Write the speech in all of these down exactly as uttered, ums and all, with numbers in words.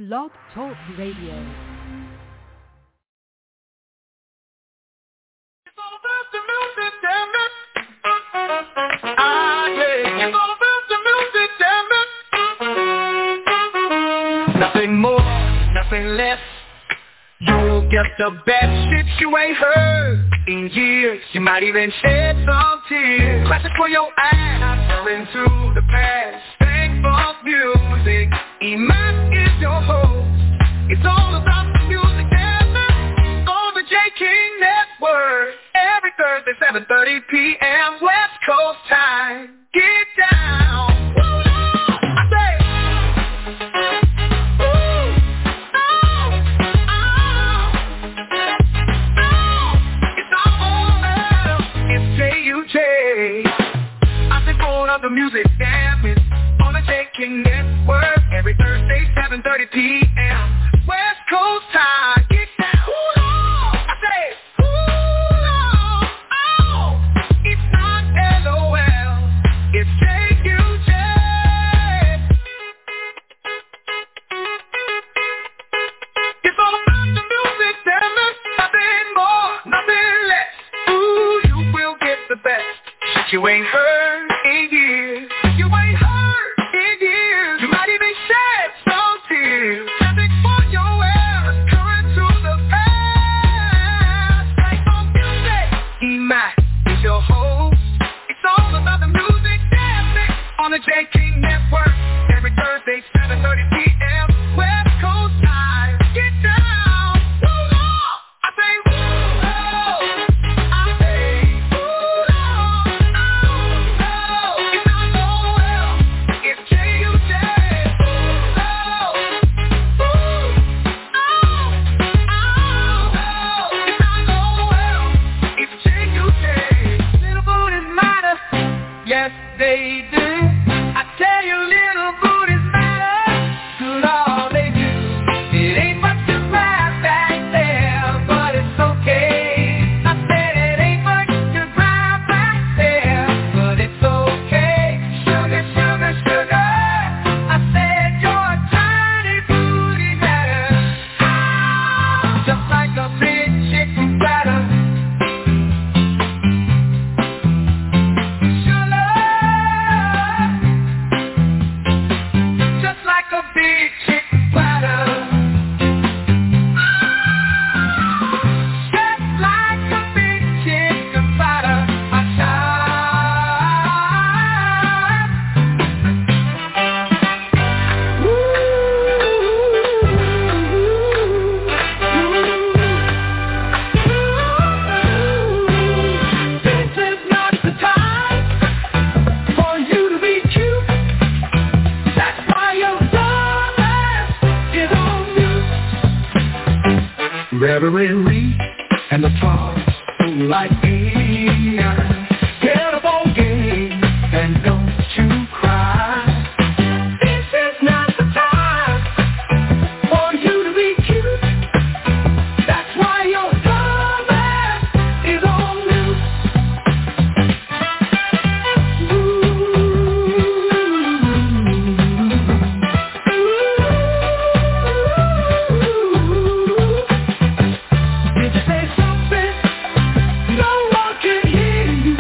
Blog Talk Radio. Nothing more, nothing less. You'll get the best shit you ain't heard in years. You might even shed some tears. Classic for your eyes, falling to the past. Thank for music. Iman is your host. It's all about the music and on the J King Network. Every Thursday, seven thirty p.m. West Coast time. Get down. The music damn it on the J King Network every Thursday seven thirty p.m. West Coast time. Get down. Ooh, Lord. I say, ooh, Lord. Oh, it's not L O L. It's J U J. It's all about the music, damn it. Nothing more, nothing less. Ooh, you will get the best. Shit you ain't heard in years. You ain't heard in years. You might even shed some tears. Music for your ears, current to the past. Like on music, Iman is your host. It's all about the music, damn it. On the J King Network, every Thursday, seven thirty p.m. West Coast time. Get down. Woo, Lord. I say, woo, Lord. I say, woo, Lord. Yes, they do. I tell you, little booties matter. Good all they do. It ain't much to cry back there, but it's okay. I said it ain't much to cry back there, but it's okay. Sugar, sugar, sugar. I said your tiny booty matter. Ah, just like a big chicken platter. Big chicken platter. Just like a big chicken platter. I shine. This is not the time for you to be cute. That's why you're Reverend and the talk like me. Get a ball game and don't you cry. This is not the time for you to be cute. That's why your dumbass is on loose. Did you say something? No one can hear you.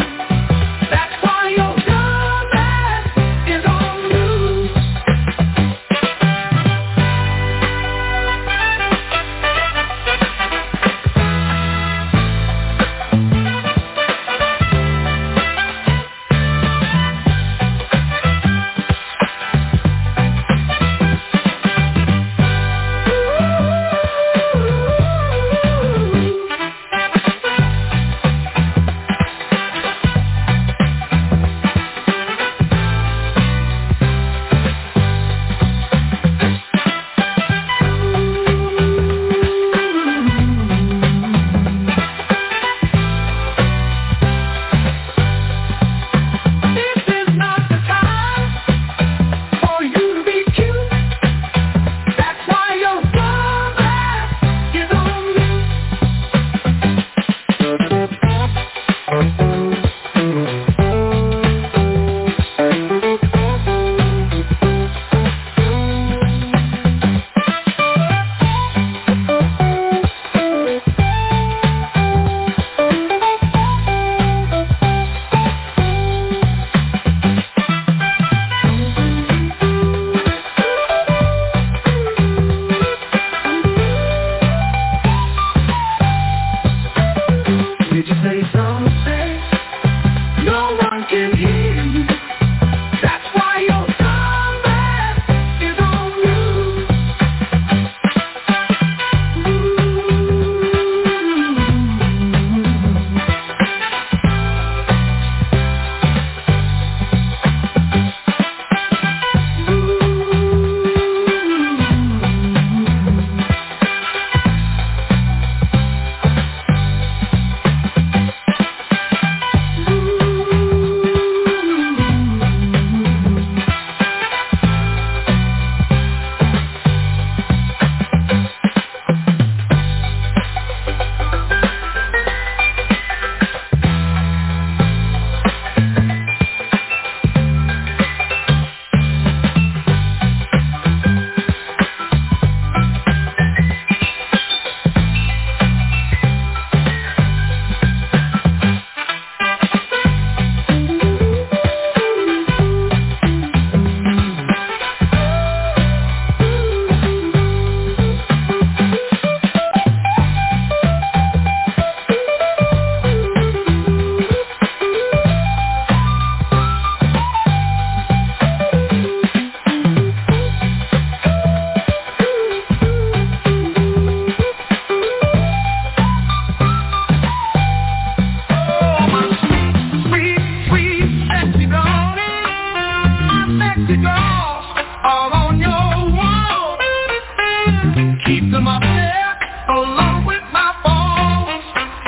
Keep them up there along with my bones.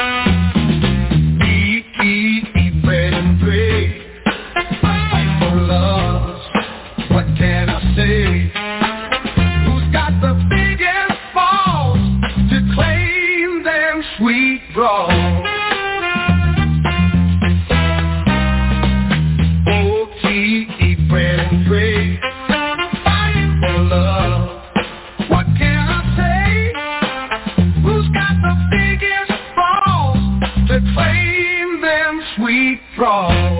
Eat, eat, eat bread and pray. Fight for love. What can I say? Who's got the biggest balls to claim them sweet draws? Oh, eat, eat bread and pray. Fight for love. What can I say? Who's got the biggest balls to claim them sweet draws?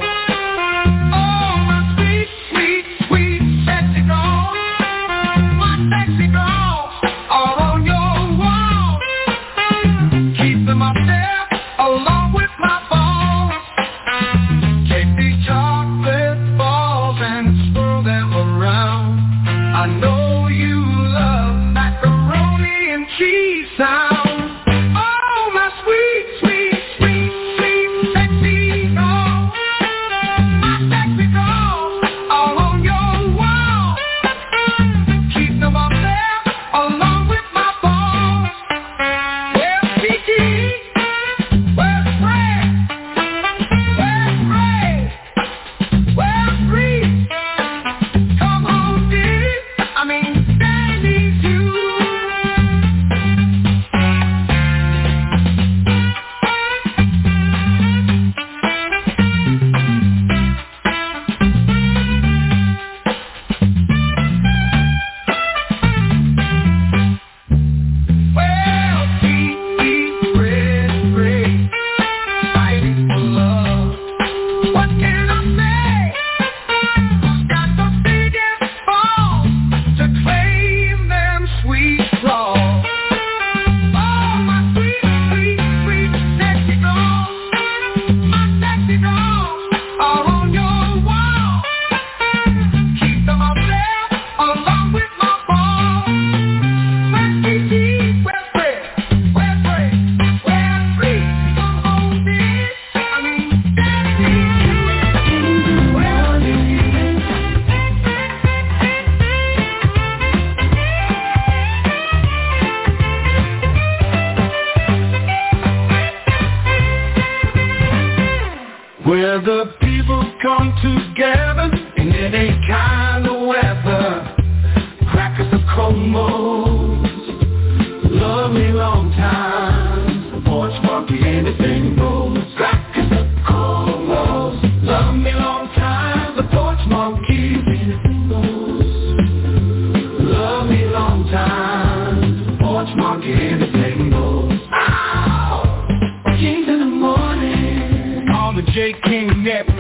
Where the people come together in any kind of weather. Crackers of Comos, love me long time. Porch monkey, anything goes. Crackers of Comos, love me long time. The porch monkey, anything goes. Love me long time. Porch monkey, anything goes. Ow! Kings in the morning. On the J. King Network.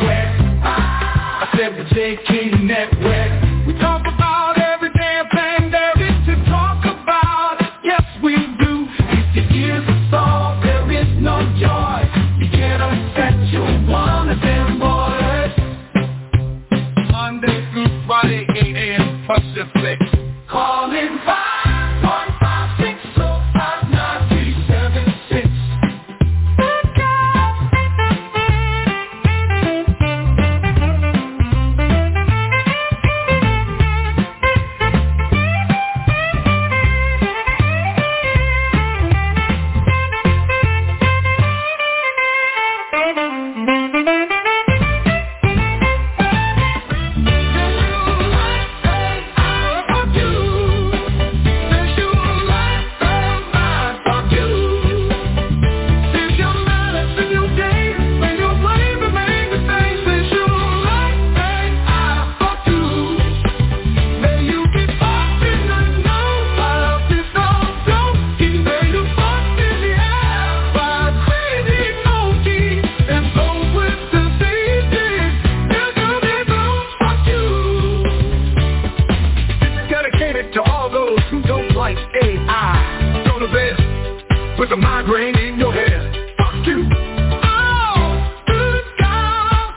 I said the J. King Network. We talk about every damn thing there is to talk about. Yes, we do. If your ears are soft, there is no joy. You can't upset your one of them boys. Monday through Friday, eight a.m. Pacific. Call in five one five six oh five nine three seven six. With a migraine in your head, fuck you. Oh, good God.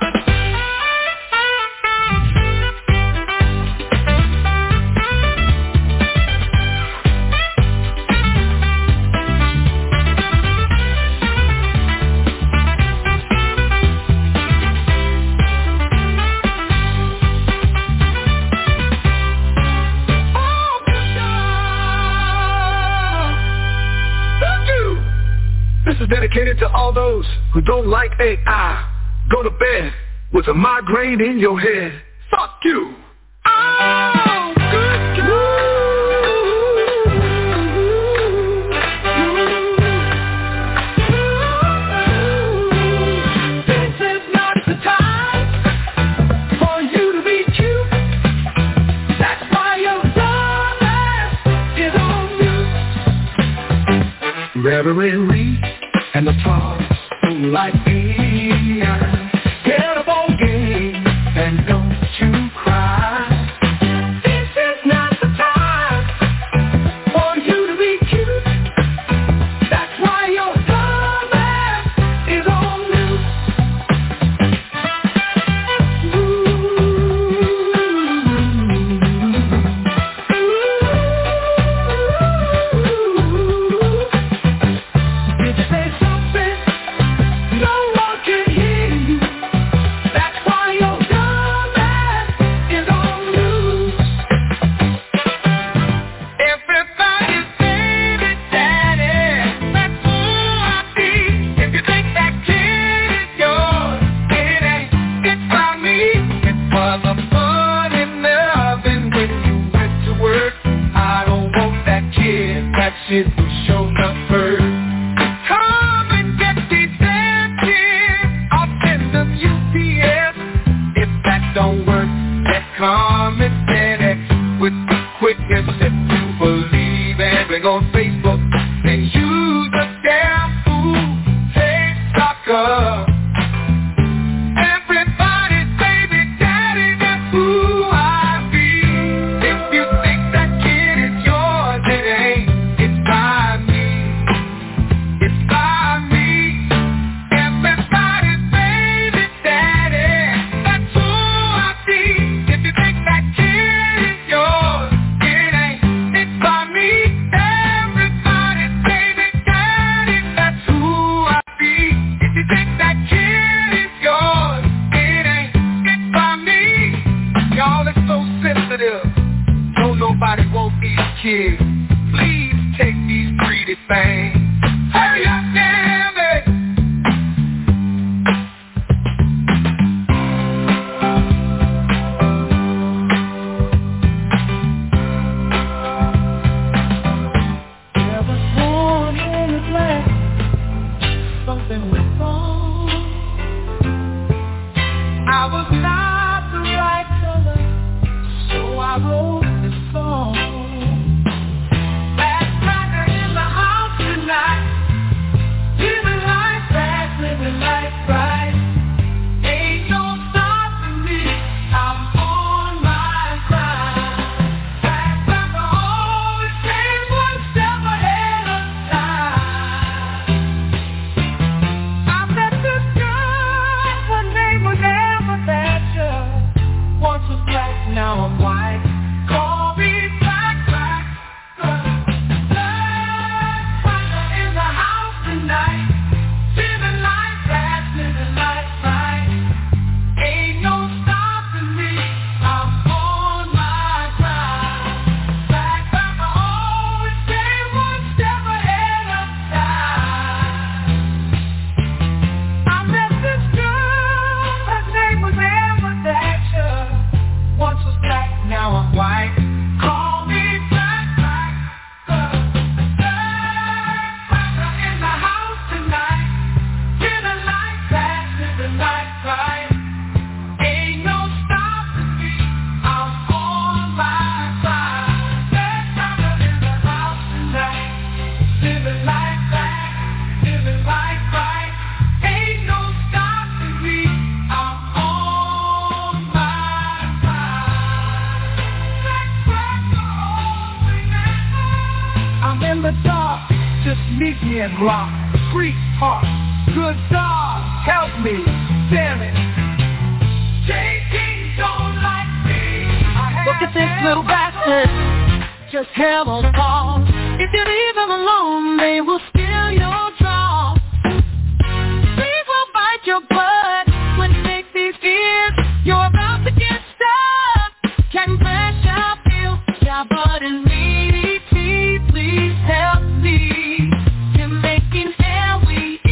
Oh, good God. is dedicated to all those who don't like A I. Go to bed with a migraine in your head. Fuck you. Oh, good God. Reverend Reed and the Toss who like me. Get a ball game and don't you cry. This is not the time for you to be cute. That's why your dumbass is on loose. Shit was shown up first. Come and get these damn kids. I'll send them U P S. If that don't work, then come and FedEx with the quickness that you believe. And bring on Facebook and use the damn fool. Take stock up. Everybody's baby daddy, that's who I be. If you think that kid is yours, it ain't. By me, it's by me. Everybody's baby daddy, that's who I be. If you think that kid is yours, it ain't. It's by me. Everybody's baby daddy, that's who I be. If you think that kid is yours, it ain't. It's by me. Y'all are so sensitive. Don't nobody want these kids. Please take these greedy things. Hurry up, damn it! There was one in the glass, something went wrong. I was not the right color, so I wrote this song. Living life fast, living life right. Ain't no stopping me, I'm on my grind. Back, back, I always stay one step ahead of time. I met this girl, her name was Amber Thatcher. Once was black, now I'm white. Call me black, black, black. Tonight, living life fast, living life right. Ain't no stopping me, I'm on my grind. Back, back, I always stay one step ahead of time. I met this girl, her name was Amber Thatcher. Once was black, now I'm white. Call me black, black, black. Ain't no stopping me, I'm on my grind. There's something in the house tonight. Living life back, living life right. Ain't no stopping me, I'm on my grind. I'm in the dark, just meet me and rock. Sweetheart, good God, help me, damn it. J T don't like me. Look at this little bastard, just hell on pause. If you leave them alone, they will steal your draw. They will bite your butt when you make these fears. You're about to get stuck. Can pressure feel your blood and me? Please help me. You're making hell we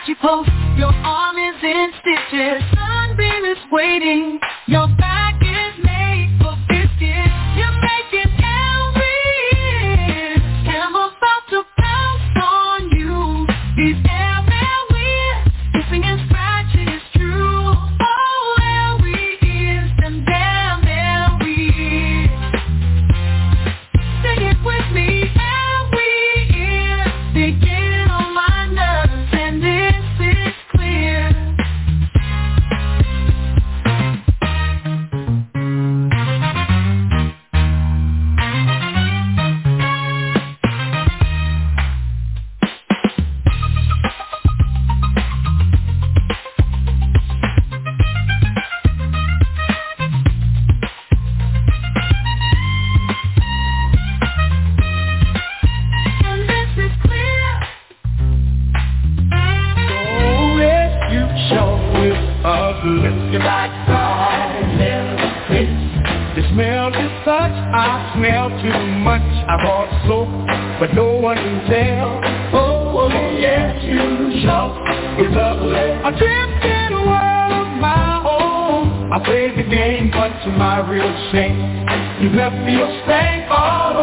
you post. Your arm is in stitches. Sunbeam is waiting. Your back is made for biscuits. You're making Elvis. I'm about to pounce on you. These airmail wheels, kissing and scratching is true. Oh, Elvis is them damn Elvis. Sing it with me. Elvis is. They get on my nerves and this is clear. And this is clear. Oh, yes, you show it ugly. You like the smell is such, I smell too much. I bought soap, but no one can tell. Oh, yes, you show it's ugly. I drift in a world of my own. I played the game, but to my real shame, you left me a stank all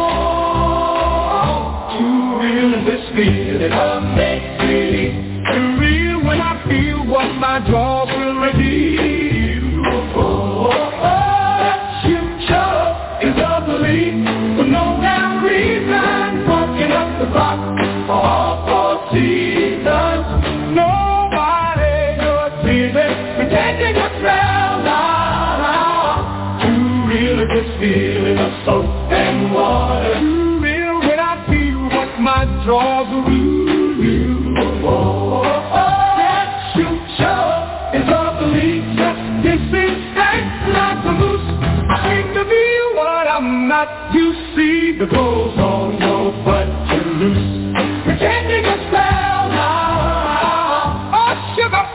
alone. Too real in this feeling of make-believe. Too real when I feel what my jaws will reveal. Oh, oh, oh, that you show is ugly for no damn reason. Walking up the block for all four seasons. Nobody knows even pretending to smell now. Too real in this feeling of soap and water. Too real when I feel what my jaws will reveal. Oh, oh, oh, that you show is ugly. Just disrespect like a moose. I hate to be what I'm not. You see the clothes on your butt to loose. Pretending to spell now. Oh, sugar.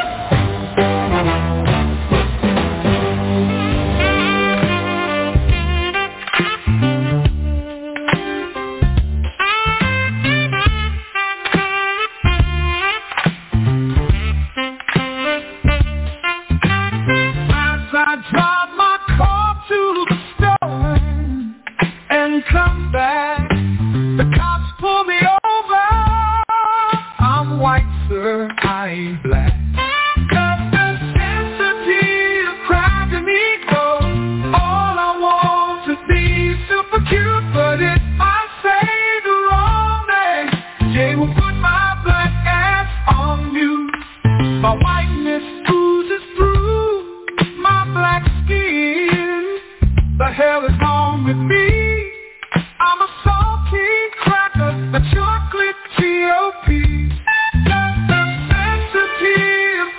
As I drive my car to the store and come back, the cops pull me over. I'm white, sir, I ain't black. Got the sensitivity of crime and ego. All I want to be super cute, but if I say the wrong name, Jay will put my black ass on mute. My whiteness oozes through my black skin. The hell is wrong with me? I'm a salty cracker, a chocolate G O P. Got the sensitive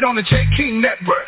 on the J. King Network.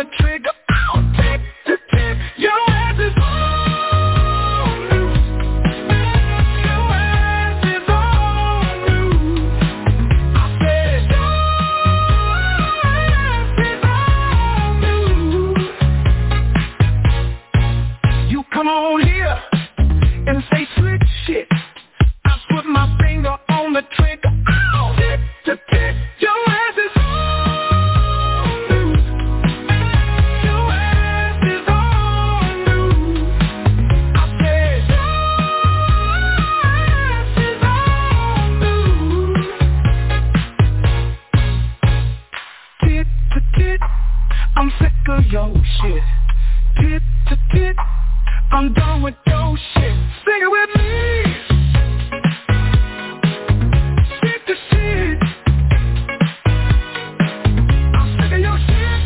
trigger. Ow, tick, tick, tick. Your ass is on loose. Your ass is on loose. I said your ass is on loose. You come on here and say slick shit. I put my finger on the trigger. Ow, tick, tick, tick. Your ass is on loose. Your ass is on loose. I said your ass is on loose. Tit to tit, I'm sick of your shit. Tit to tit, I'm done with your shit. Sing it with me. Tit to tit, I'm sick of your shit.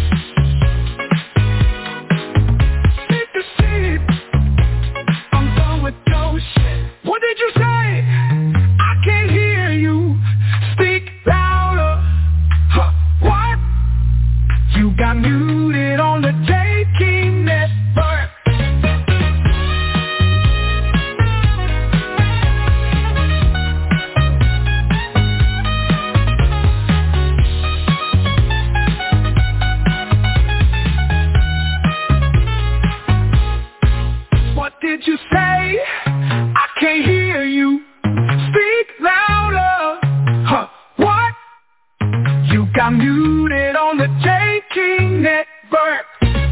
Tit to tit, I'm done with your shit. What did you say? I can't hear you. Speak louder. Huh, what? You got muted on the J King Network. What did you say? I can't hear you. Speak louder. Huh, what? You got muted on the J King Network.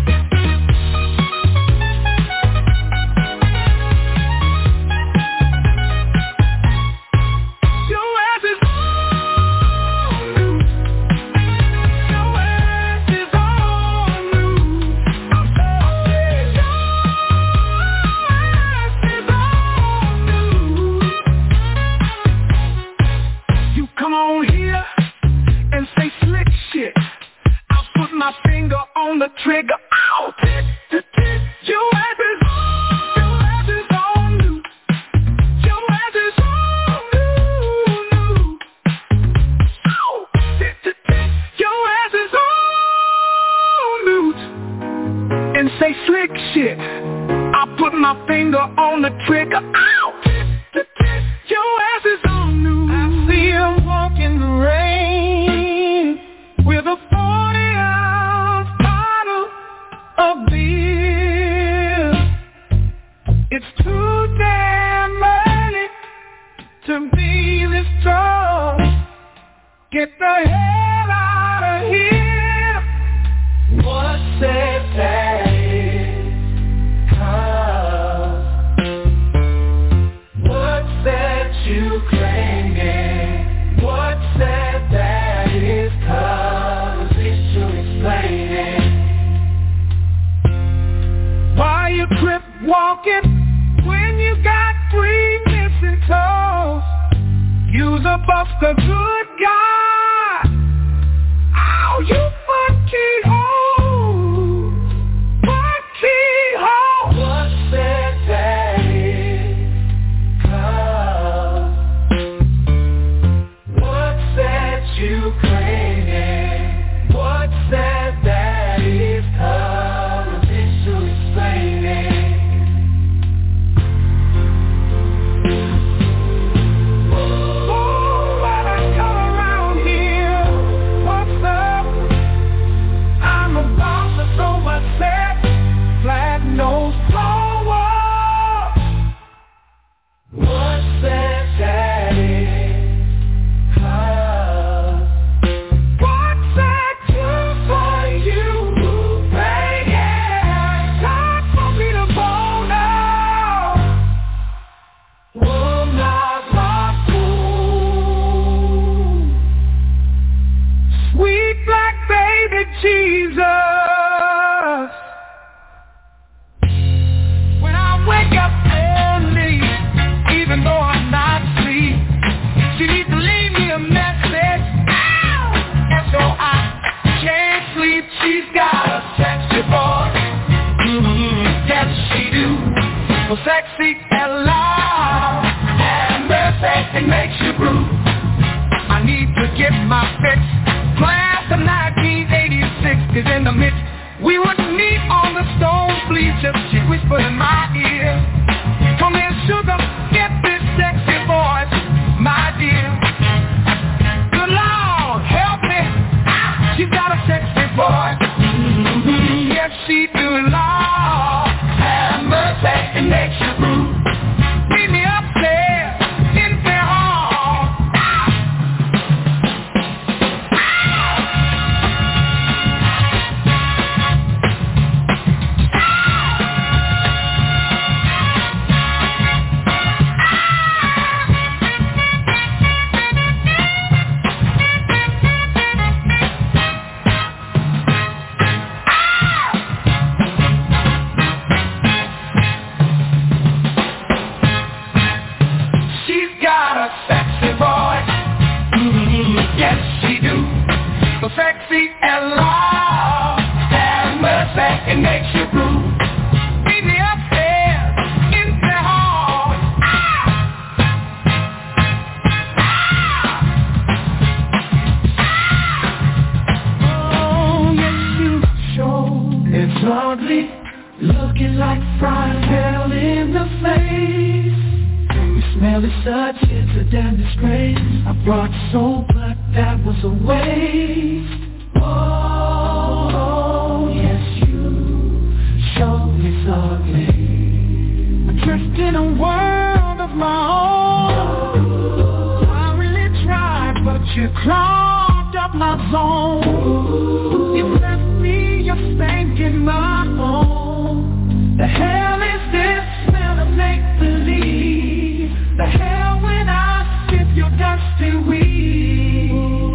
Your ass is on loose. Your ass is on loose. I said your ass is on loose. You come on here and say slick shit. I'll put my finger on the trigger. Ow, tick, tick, tick. Your ass is on, your ass is on loose. Your ass is on loose, loose. Ow, tick, tick, tick. Your ass is on loose. And say slick shit. I'll put my finger on the trigger. Ow, tick, tick, tick. Your ass is on loose. I see him walk in the rain with a forty ounce bottle of beer. It's too damn early to be this drunk. Get the hell out of here. What said daddy? Cause what said you claiming? What said that is cause it's you explaining. Why you crip walking when you got three missing toes? You's a buster good guy. Ow, you funky hoe. Funky hoe. What said daddy? Cause what said you claiming? What said that is cause it's you explaining. Oh, why I come around here? What's up? I'm a boss of so much sex. Flat nose forward. What said daddy? Cause what's that do for you, baby? Time for me to go now. Will not my fool. Sweet black baby Jesus. When I wake up early, even though I'm not asleep, she needs to leave me a message. Ow! And so I can't sleep. She's got a sexy voice. Mm-hmm. Yes, she do. So sexy and loud, and mercy, it makes you blue. I need to get my fix. Class of nineteen eighty-six is in the midst. We would meet on the stone bleachers. She whispered in my ear, come here, sugar, get this sexy voice, my dear. Good Lord, help me, she's got a sexy voice. Mm-hmm. Yes, she do, Lord, have mercy and makes you blue. Meet me up there in the hall. Sexy and loud, have mercy, it makes you blue. Meet me up there in the hall. Ah! Ah! Oh, yes, you show it's ugly, looking like fried hell in the face. You smell it such, it's a damn disgrace. I brought soap, but that was a waste. Oh, yes, you show it's ugly. Adrift in a world of my own. I really tried, but you clogged up my zone. You left me, you're spanking my home. The hell is this smell of make-believe? The hell when I sip your dusty weed.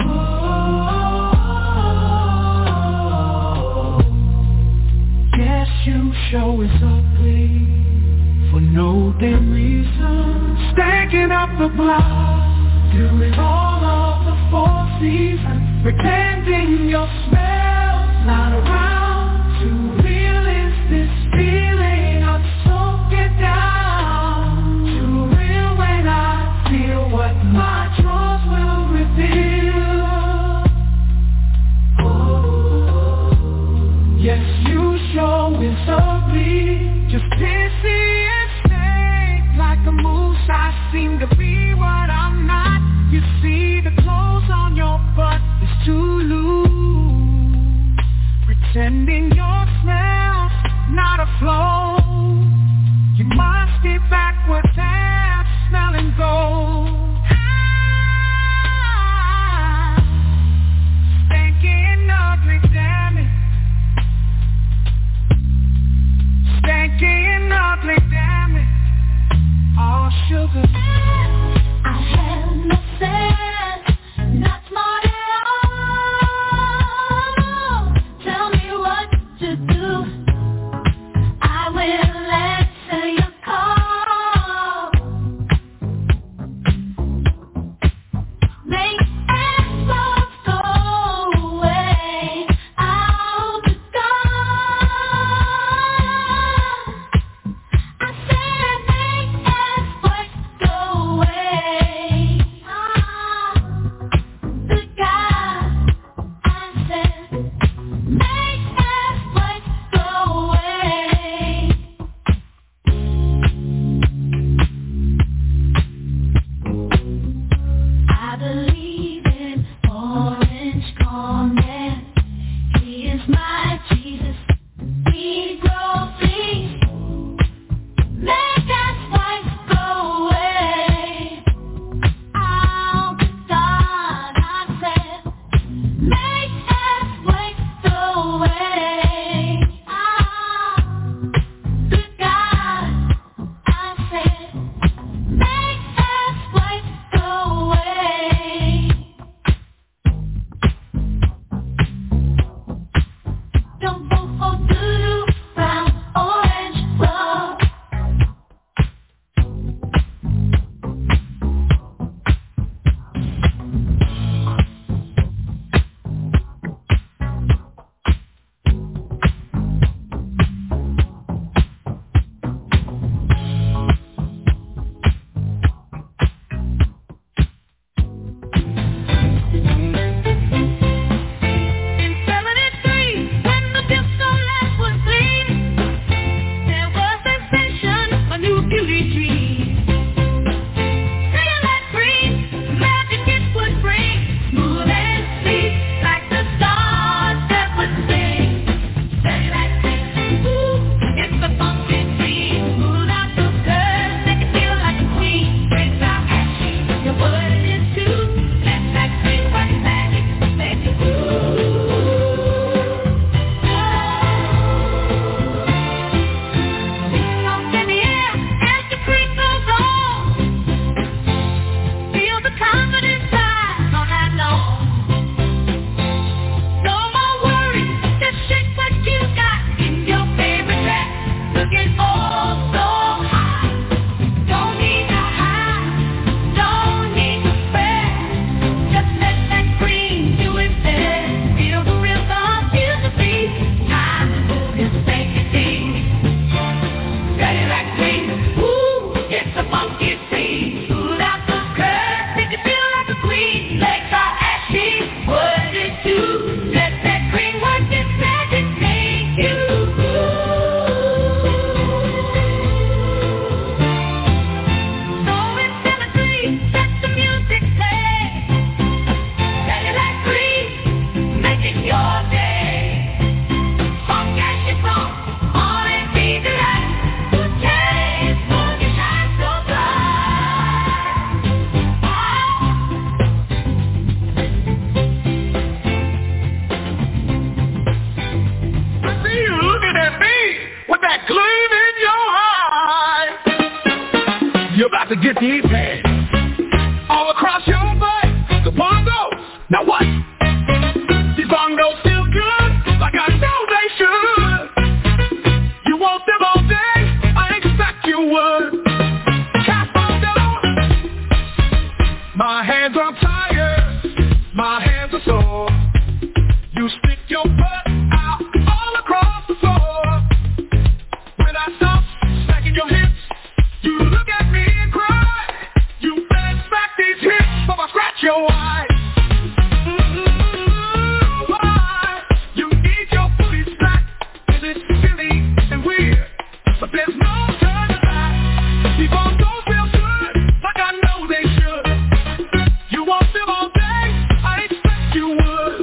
Oh, yes, you show it's ugly for no damn reason. Stacking up the block, doing all of the four seasons, pretending your smell's not around. Too real is this feeling, I'll soak it down. Too real when I feel what my drawers will reveal. Oh, yes, you show it's ugly, just pissy and snake like a moose. I seem to be what I'm not. You see the clothes on your butt is too loose, pretending your smell's not a flow. You must be backwards and smelling gold. Ah, stinking ugly, damn it. Stinking ugly, damn it. Oh, sugar. I have no sense, not smart at all. Tell me what to do. I will got to get these hands all across your butt. The bongos. Now what? These bongos feel good, like I know they should. You want them all day? I expect you would. Cat bongos. My hands are tired. My hands are sore. You stick your butt out all across the floor. When I stop smacking your hips, you look at me and cry. You better smack these hips before I scratch your eyes. Mm-hmm. Why? You need your booty smacked. Is it silly and weird? But there's no turning back. These bones don't feel good, like I know they should. You want them all day? I expect you would.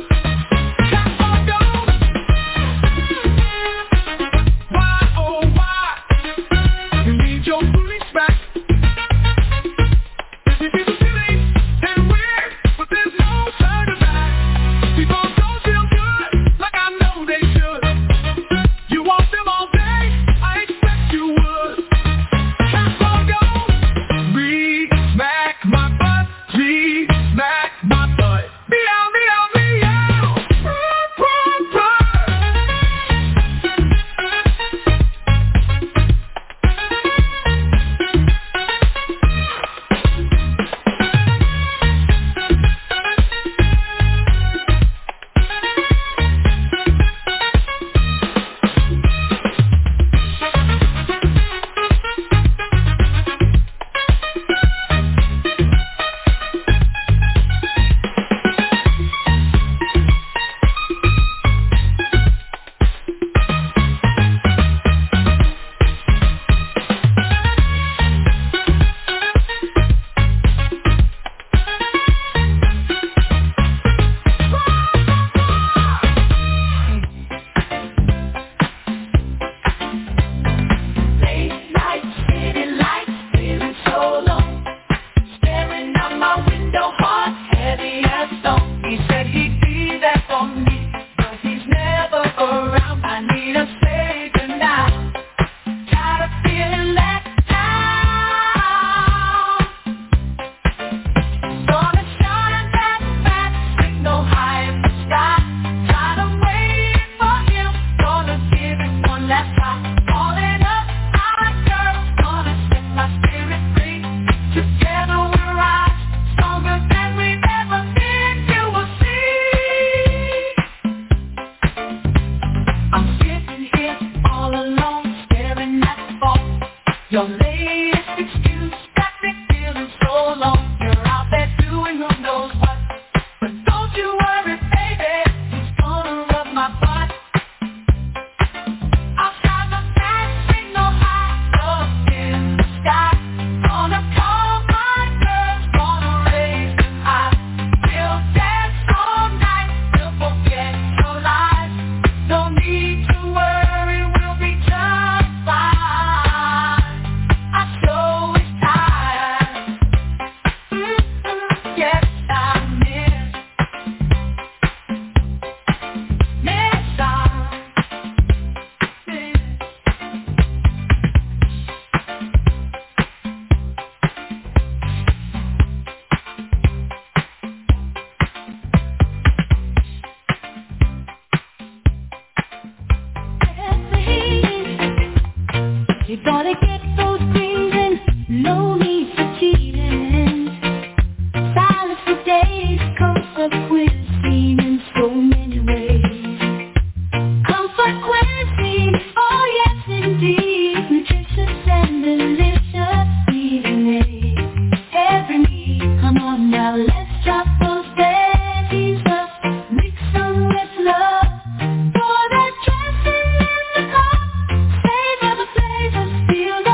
Feel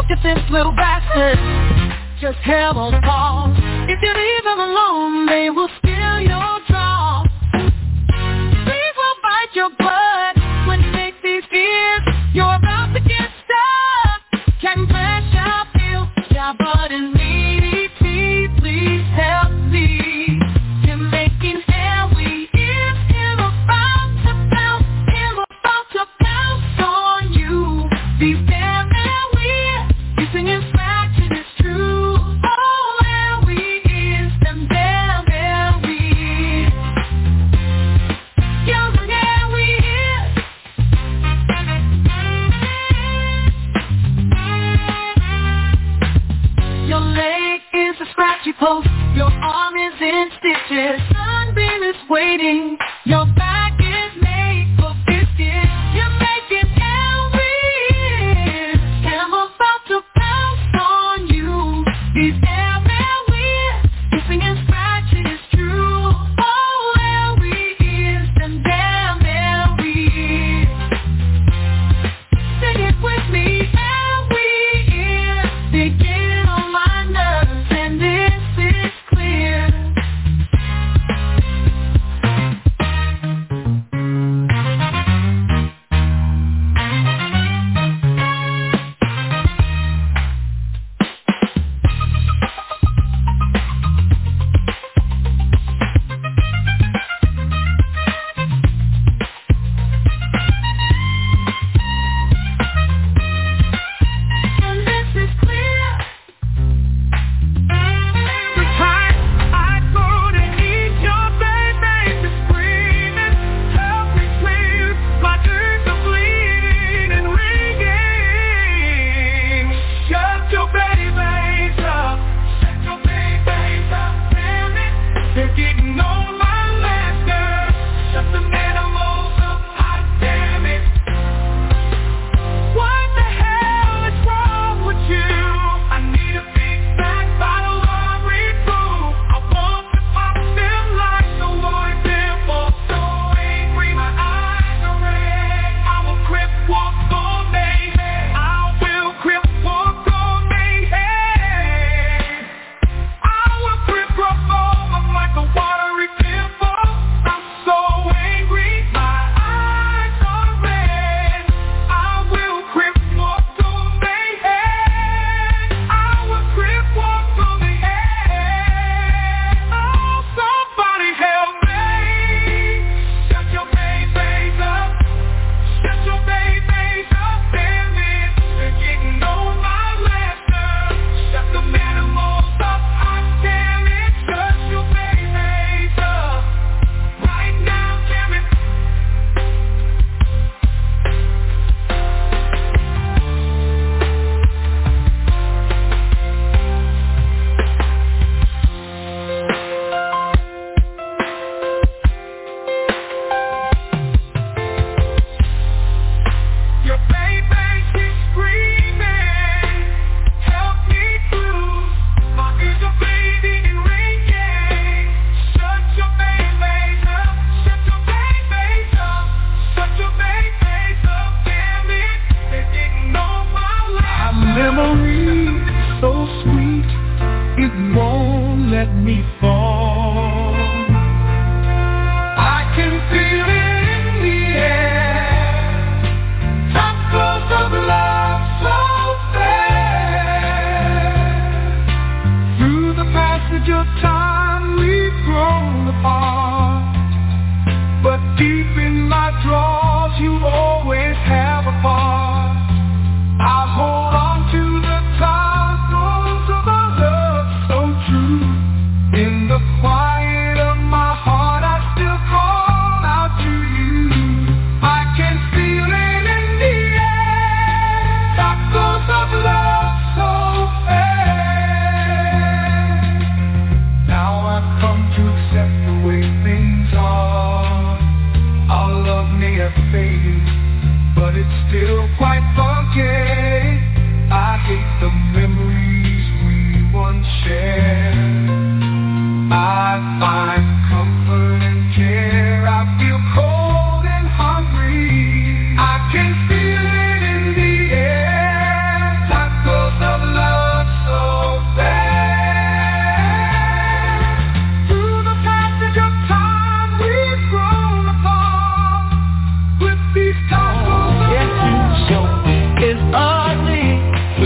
Look at this little bastard. Just have a ball. If you leave them alone, they will steal your draw. They will bite your butt when you make these fears. You're about to get stuck. Can pressure feel your butt and me? Please, please help me. You're making air. We is him about to bounce. Him about to bounce on you. These damn air weird. You singing scratching is true. Oh, air we is them damn air weird. Young air we is. Your leg is a scratchy post. Your arm is in stitches. Sunbeam is waiting. Your back is made for biscuits. You're making Elvis. I'm about to pounce on you. These air weird. You're singing scratchy is true. Oh, Elvis is them damn Elvis. Sing it with me. Elvis is. They get on my nerves and this is clear.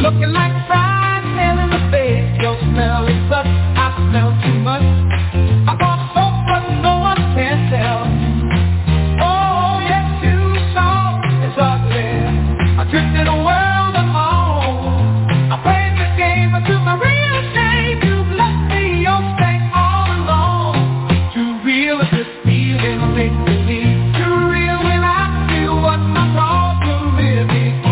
Looking like fried hell in the face. Your smell is such, I smell too much. I want hope, but no one can tell. Oh, yes, you saw it's ugly. I drifted a world alone. I played the game until my real shame. You've left me, you'll stay all alone. Too real is this feeling makes me believe. Too real when I feel what my problem really is.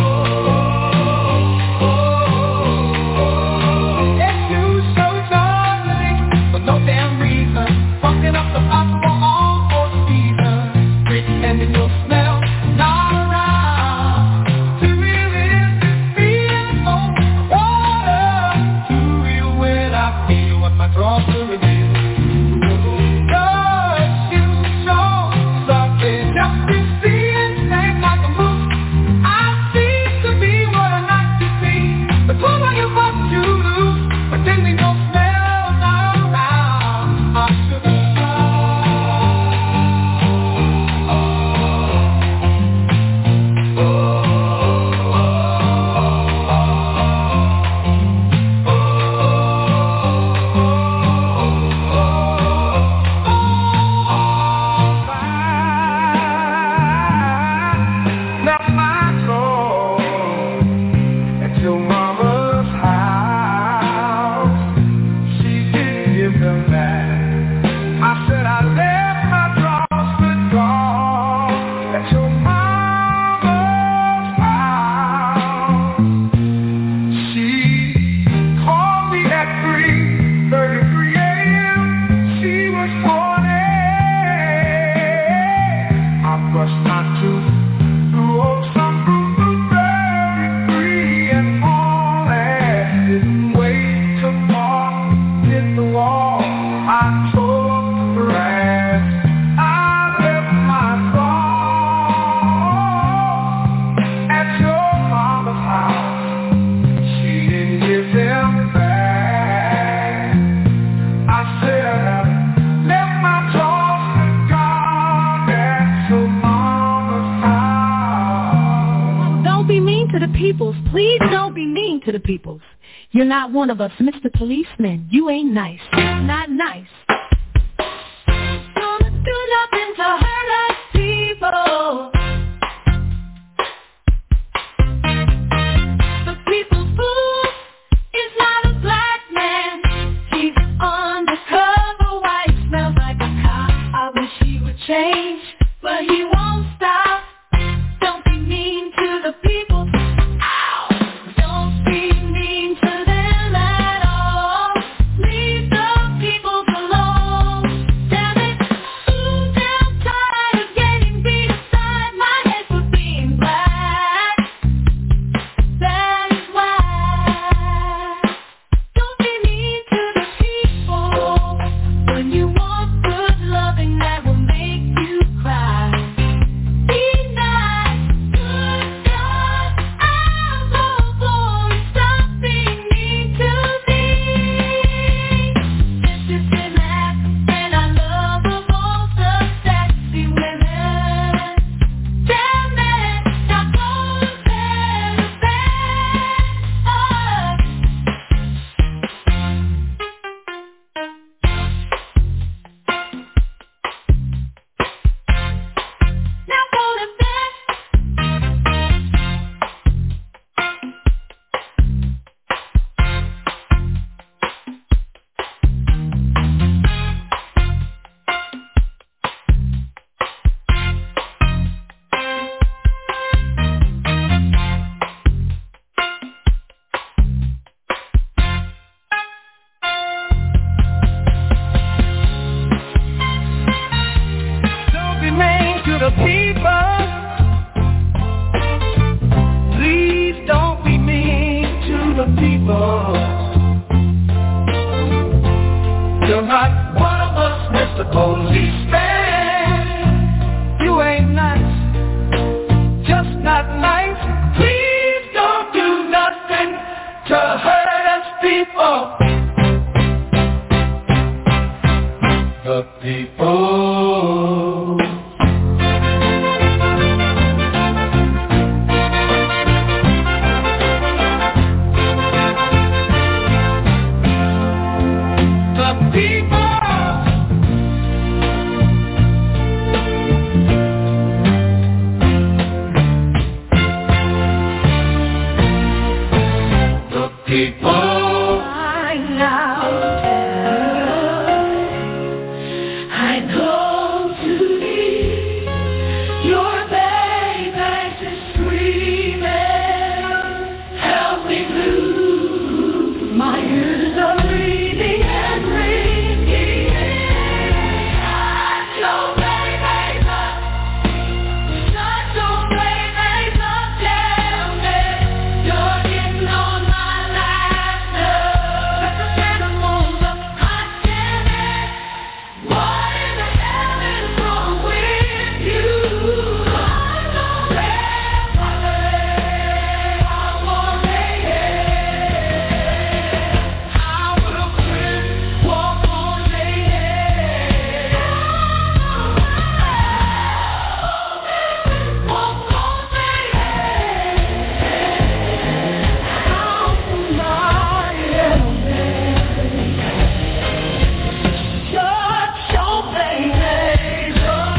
You're not one of us, Mister Policeman. You ain't nice. Not nice. Gonna do nothing to hurt us people. The people's fool is not a black man. He's undercover white. Smells like a cop. I wish he would change, but he won't stop. Don't be mean to the people. people. I know. I know to thee, your baby is screaming. Help me through. My ears are reading and ringing. Such your baby, such your baby, tell me you're getting on my last nerve. Such a animal, I can't. What in the hell is wrong with you? I'm no grandmother, I want it. How would a friend walk on air? Walk on air. How can I help it? Shut your baby door.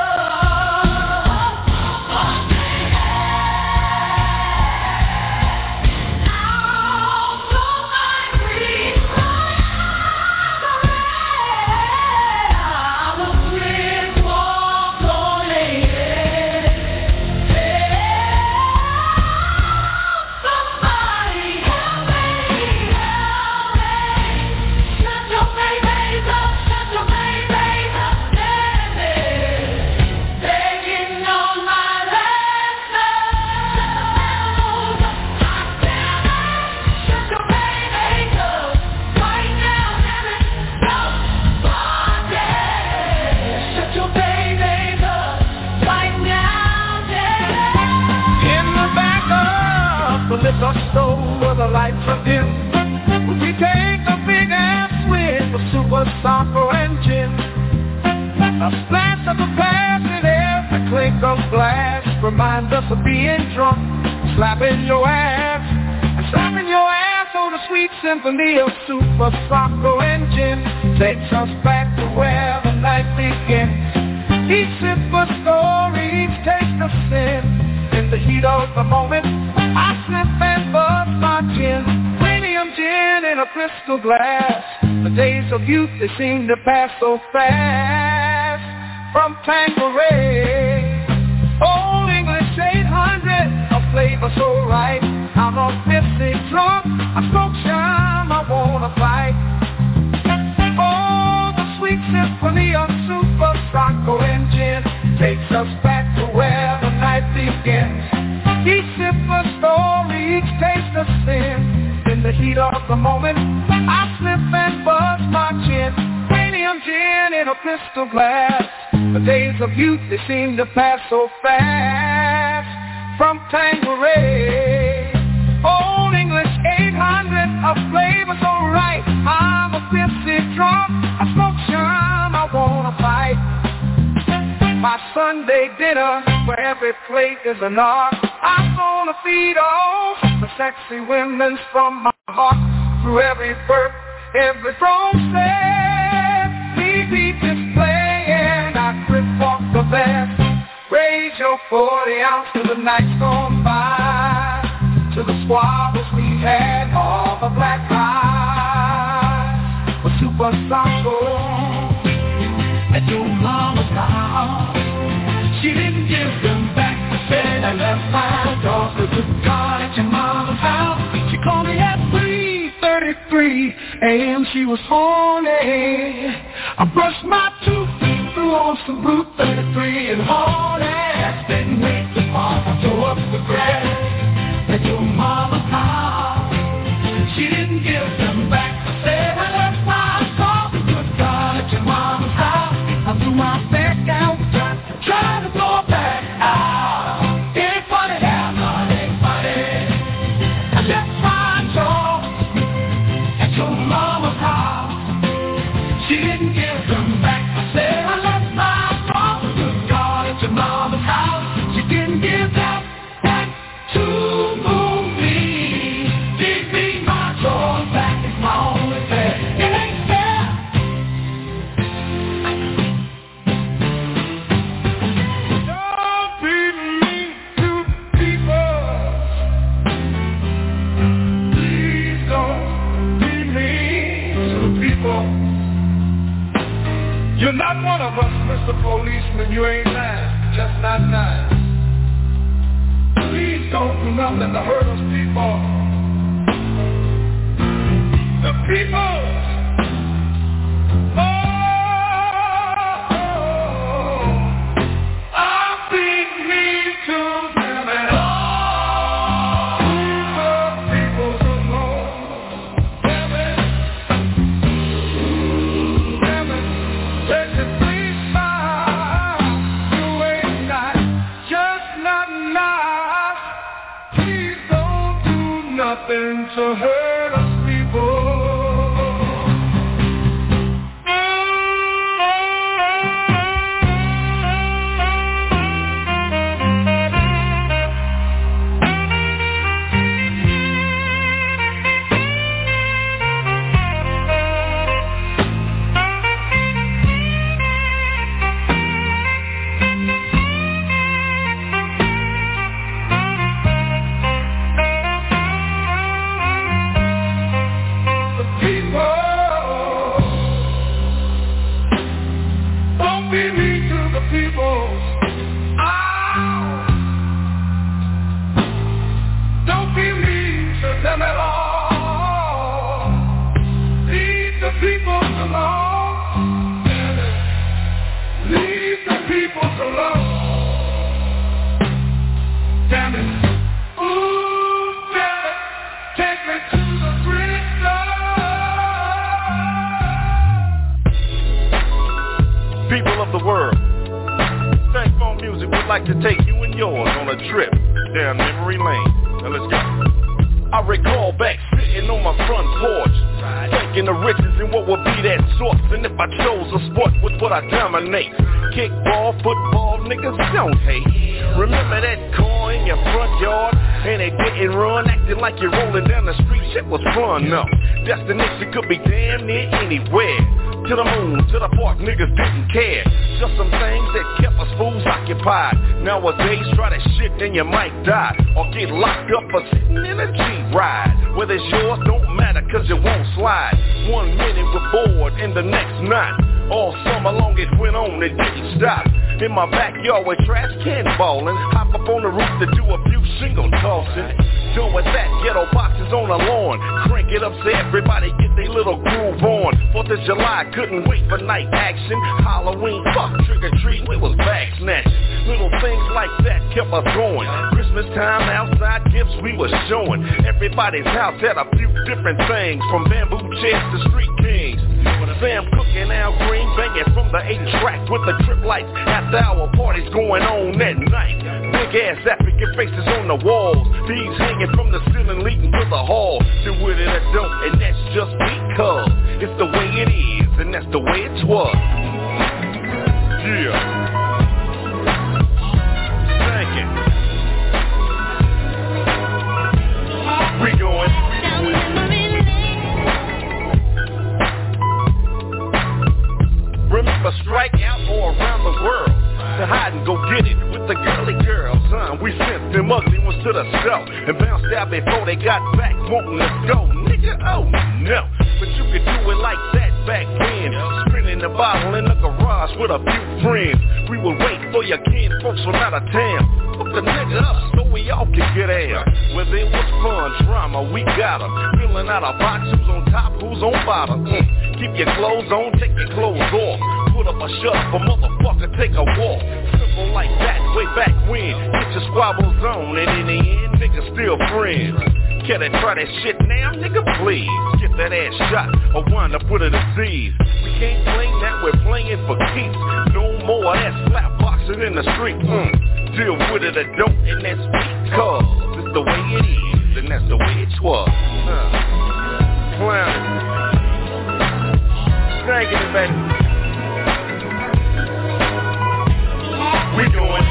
In the back of the liquor store where the lights are dim, we take a big ass swig of super soccer engine. A splash of the plastic air, a clink of glass remind us of being drunk. Slapping your ass, and slapping your ass on the sweet symphony of super soccer engine takes us back to where the night begins. Each sip a story, each taste of sin. In the heat of the moment, I slip and buzz my gin. Premium gin in a crystal glass. The days of youth, they seem to pass so fast. From Tanqueray, Old English eight hundred, a flavor so right. I'm a mystic drunk, I smoke shine, I wanna fight. Oh, the sweet symphony of super soccer engine takes us back to where the night begins. Each sip a story, each taste of sin. In the heat of the moment, I slip and buzz my chin. Premium gin in a crystal glass. The days of youth, they seem to pass so fast. From Tanqueray, Old English eight hundred, a flavor so right. I'm a pissy drunk, I smoke shine, I wanna fight. My Sunday dinner, where every plate is an art. I'm gonna feed all the sexy women from my heart. Through every burp, every throne step, we beat this playing, I grip off the best. Raise your forty ounce to the night's gone by, to the squabbles we had, all the black eyes. But super soccer at your mama's house, she didn't give them back. I said I left my daughter with God at your mama's house. She called me at three thirty-three a.m. She was horny. I brushed my tooth, threw on some Route thirty-three and horny. I spent way too far, I tore up the grass at your mama's house. She didn't give them back. I said I left my daughter with God at your mama's house. I threw my back out, trying to go back out. It ain't funny, yeah, no, it ain't funny. I left my dog at your mama's house. She didn't give them back. I said I left my dog with God at your mama's house. She didn't give that back to me. You're not one of us, Mister Policeman, you ain't lying, just not lying. Please don't do nothing to hurt us people. The people, oh, I think need to them and all the people alone. Damn it, damn it, take it please by. You ain't got just not enough. Please don't do nothing to hurt us people. Like to take you and yours on a trip down memory lane. Now let's go. I recall back sitting on my front porch, thinking of riches and what would be that source. And if I chose a sport, what would I dominate? Kickball, football, niggas don't hate. Remember that car in your front yard? And it didn't run, acting like you're rolling down the street. Shit was fun, no. Destination could be damn near anywhere. To the moon, to the park, niggas didn't care. Just some things that kept us fools occupied. Nowadays, try that shit, then you might die. Or get locked up for sitting in a Jeep ride. Whether it's yours, don't matter, cause it won't slide. One minute we're bored, and the next not. All summer long it went on, it didn't stop. In my backyard with trash can ballin'. Hop up on the roof to do a few shingle tossing. Done with that, ghetto boxes on the lawn. Crank it up so everybody get their little groove on. Fourth of July, couldn't wait for night action. Halloween, fuck trick-or-treat, we was bag snatching. Little things like that kept us going. Christmas time, outside gifts we was showing. Everybody's house had a few different things, from bamboo chairs to street kings. Sam cooking Al Green, banging from the eight track with the trip lights. After hour parties going on that night. Big ass African faces on the walls. These hanging from the ceiling leading to the hall. Do with it or don't, and that's just because it's the way it is, and that's the way it was. Yeah. Thank you. We going. Remember strike out all around the world. To hide and go get it with the girly girls, huh? We sent them ugly ones to the show and bounced out before they got back wanting to go. Nigga, oh no. But you could do it like that back then. Spinning the bottle in the garage with a few friends. We would wait for your kin folks from out of town. Hook the nigga up so we all could get out. Whether it was fun, drama, we got them. Filling out a box, who's on top, who's on bottom. Mm. Keep your clothes on, take your clothes off. Put up a shut up, a motherfucker, take a walk. Simple like that, way back when. Get your squabbles on, and in the end, niggas still friends. Can I try that shit now, nigga, please? Get that ass shot, or wind up with a disease. We can't claim that we're playing for keeps. No more of that slap boxing in the street. Mm. Deal with it or don't, and that's because it's the way it is, and that's the way it was. Uh. Clown. Thank you, baby. We going.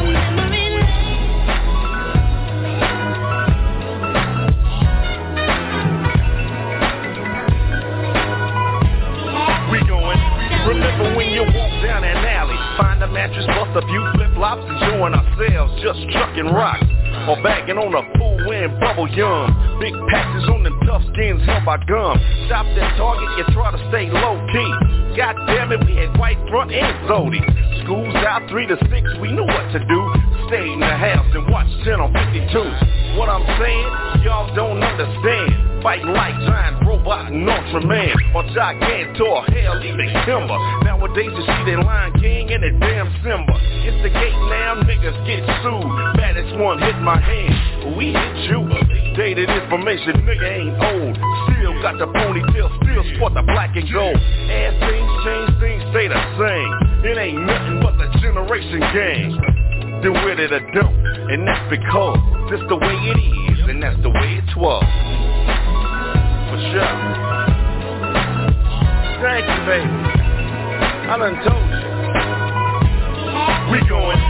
We going. Remember when you walk down an alley, find a mattress, bust a few flip-flops, and join ourselves, just trucking rocks. or bagging on a pool wearing bubble yum. Big patches on them tough skins held by gum. Stop that target, you try to stay low key. God damn it, we had white front and Zodi. School's out three to six, we knew what to do. Stay in the house and watch Channel fifty-two. What I'm saying, y'all don't understand. Fighting like giant robot and Ultraman, or Gigantor, hell even Kimber. Nowadays you see that Lion King and that damn Simba. It's the gate now, niggas get sued. Baddest one hit my hand, we hit you. Dated information, nigga ain't old. Still got the ponytail, still sport the black and gold. As things change, things stay the same. It ain't nothing but the generation game. Then where did it dump? And that's because this the way it is, and that's the way it was. For sure. Thank you, baby. I done told you. We going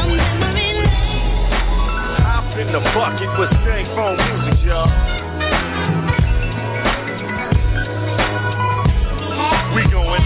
hop in the bucket with Stank Phone music, y'all. We going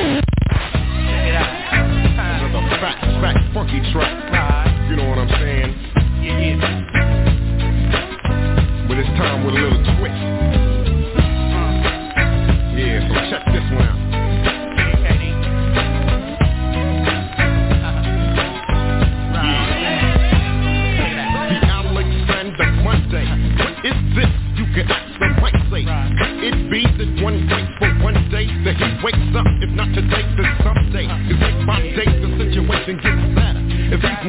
funky track. You know what I'm saying?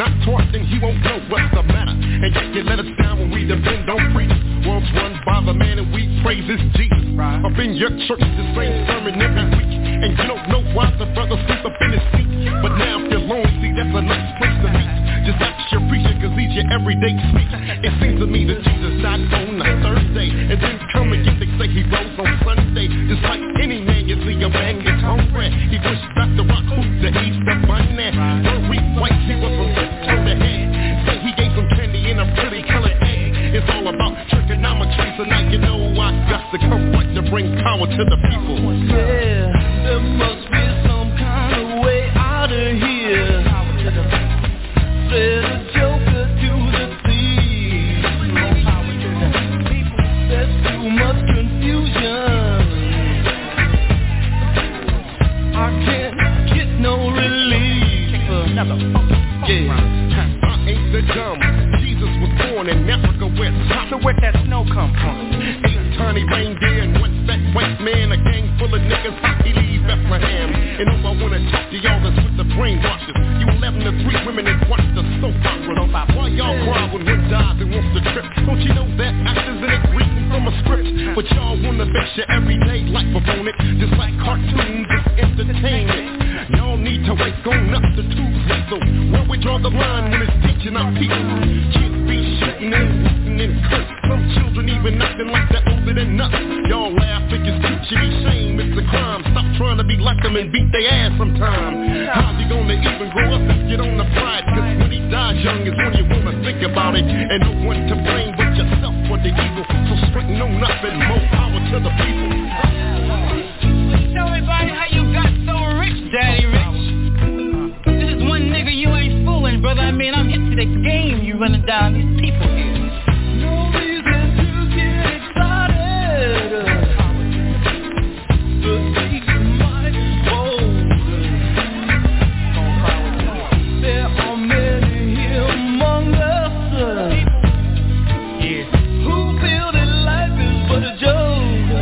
not taught, then he won't know what's the matter. And yet you let us down when we depend on preachers. World's run by the man and we praise his Jesus. Up in your church, the same sermon every week. And you don't know why the brother sleep up in his seat. But now if you're lonely, see that's a nice place to meet. Just ask your preacher cause he's your everyday speak. It seems to me that Jesus died on a Thursday and then come again, they say he rose on Sunday. Just like any man, you see a man gets hungry. He pushed back the rock hoop to Easter Bunny. Don't read white, he was from head to the head. Say he gave some candy in a pretty colored egg. It's all about trigonometry, so now you know I got to come right to bring power to the people. Yeah, there must be some kind of way out of here. Said a joker to the thief. There's too much confusion. I can't get no relief. Yeah, I ain't the dumb. Jesus was born in Africa where it's hot. So where'd that snow come from? Eight tiny reindeer and one fat white man. A gang full of niggas, how he leave Bethlehem. And if I wanna talk to y'all that's with the brainwashers, you eleven to three women that watch the soap opera. Why y'all cry when one dies and wants to trip? Don't you know that actors in it reading from a script? But y'all wanna base your everyday life upon it. Just like cartoons, it's entertainment. Y'all need to wake on up to Tuesday. So where we draw the line when it's teaching our people? Kids be shooting and looting and cursed. Some children even acting like they're older than us. Y'all laugh if it's teach you be shame, it's a crime. Stop trying to be like them and beat their ass sometime. How's you gonna even grow up if you don't apply it? Cause when he dies young is when you wanna think about it. And no one to blame but yourself for the evil. So straighten on up and more power to the people. Tell everybody how you got so rich, Daddy Rich. This is one nigga you ain't fooling, brother. I mean, I'm hip to the game. You running down these people here. no reason to get excited. The eagle might hold. There are many here among us Yeah. who feel that life is but a joke.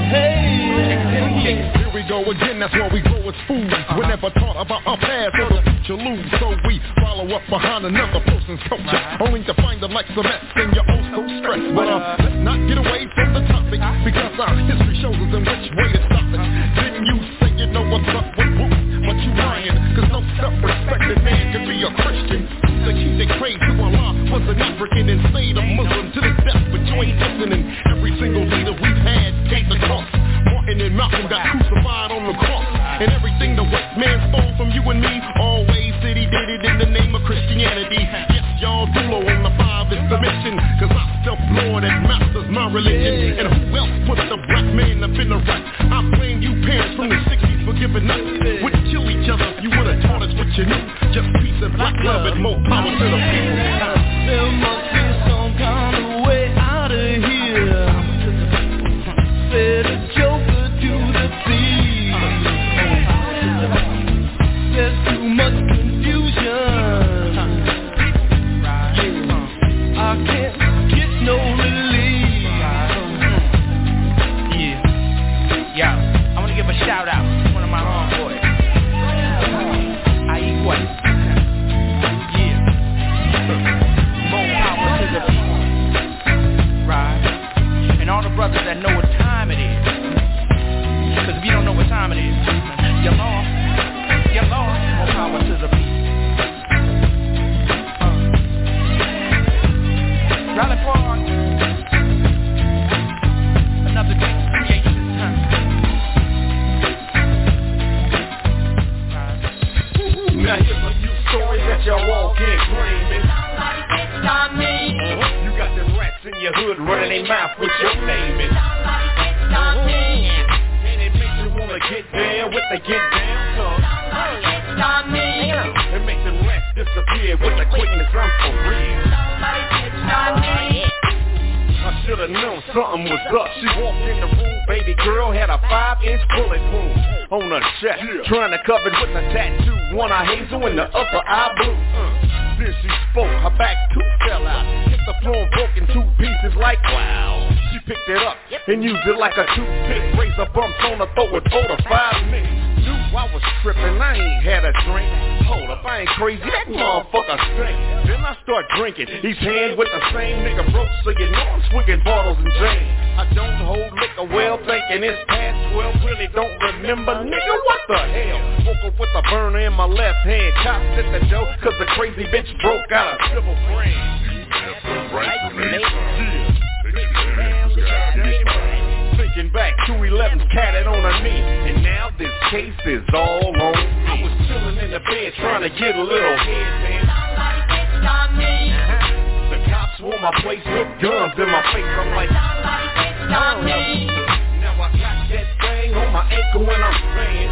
Hey, Here we go again, that's why we grow as fools. We never thought about our past or the future lose. So we follow up behind another person's culture, only to find the likes of that and you're oh so stressed. But uh, let's not get away from the topic, because our history shows us in which way to stop it. Didn't you say you know what's up with roots? But you lying, cause no self-respecting man can be a Christian. The king that prayed to Allah was an African and stayed a Muslim to the death, but you ain't listening. Every single leader we've had paid the cost. Martin and Malcolm got crucified on the cross. And everything the white man stole from you and me, always said he did it in the name of Christianity. Yes, y'all do on the five is the mission, cause I self-lord and masters my religion. And who else put the black man up in the right? I blame you parents from the sixties for giving up. Would kill each other if you would've taught us what you knew. Just peace and black love and more power to the people. there must be some kind of way out of here. Said a joker to the thief. There's too much confusion. I can't get no relief. Yeah. Yo, I want to give a shout out to one of my homeboys. I eat what? Yeah. More power to the people. Right. And all the brothers that know what time it is. Because if you don't know what time it is, you're lost. You're lost. More power to the people. Uh. Rally Park. Another great creation. Huh? Now here's a new story that y'all walk in claiming. Somebody bitched on me. Uh-huh. You got them rats in your hood running their mouth with your name in. Somebody bitched on me. And it makes you wanna get down with the get down tongue. Somebody bitched on me. It makes them rats disappear with the quickness, I'm for real. Somebody bitched on me. I should've known something was up. She walked in the room, baby girl had a five-inch bullet wound on her chest, yeah. Trying to cover it with a tattoo, one eye hazel and the other eye blue. Uh, then she spoke, her back tooth fell out, hit the floor and broke in two pieces like wow. She picked it up and used it like a toothpick, raised her bumps on her throat with four to five minutes. Knew I I was tripping, I ain't had a drink. Hold up, I ain't crazy, that motherfucker stink. Then I start drinking, he's hand with the same nigga broke, so you know I'm swinging bottles and James. I don't hold liquor well, thinking it's past twelve, really don't remember, nigga, what the hell? Woke up with a burner in my left hand, cops at the door, cause the crazy bitch broke out a civil frame. Right for me. Thinking back, two eleven's catted on her knee, and now this case is all on me. I was chilling in the bed trying to get a little head, man. The cops swarm my place with guns in my face. I'm like, now I got that thing on my ankle when I'm praying.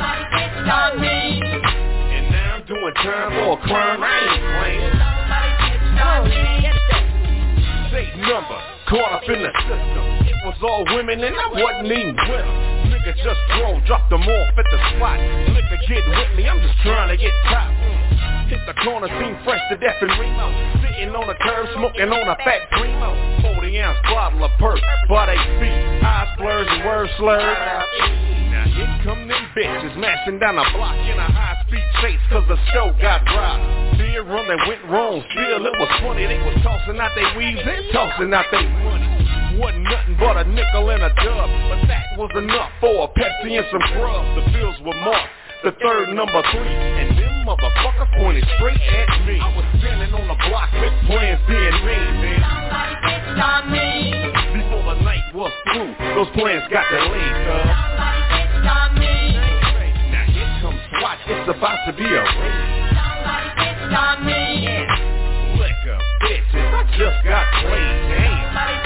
And now I'm doing time for a crime I ain't playing. State number, caught up in the system. It was all women and I wasn't even with them. Nigga just drove, dropped them off at the spot. Nigga get with me, I'm just trying to get top. Hit the corner, seen fresh to death in Remo. Sitting on the curb, smoking on a fat primo. forty ounce bottle of perk, by they feet. Eyes blurs and words slurred. Now here come them bitches, mashing down the block in a high-speed chase, cause the show got robbed. Beer run that went wrong, still it was funny. They was tossing out they weaves and tossing out they money. Wasn't nothing but a nickel and a dub, but that was enough for a Pepsi and some grub. The bills were marked, the third number three, and them motherfuckers pointed straight at me. I was standing on the block with plans being made, man. Before the night was through, those plans got delayed, cuz. Now here comes SWAT, it's about to be a raid. Liquor, bitches, I just got played, damn.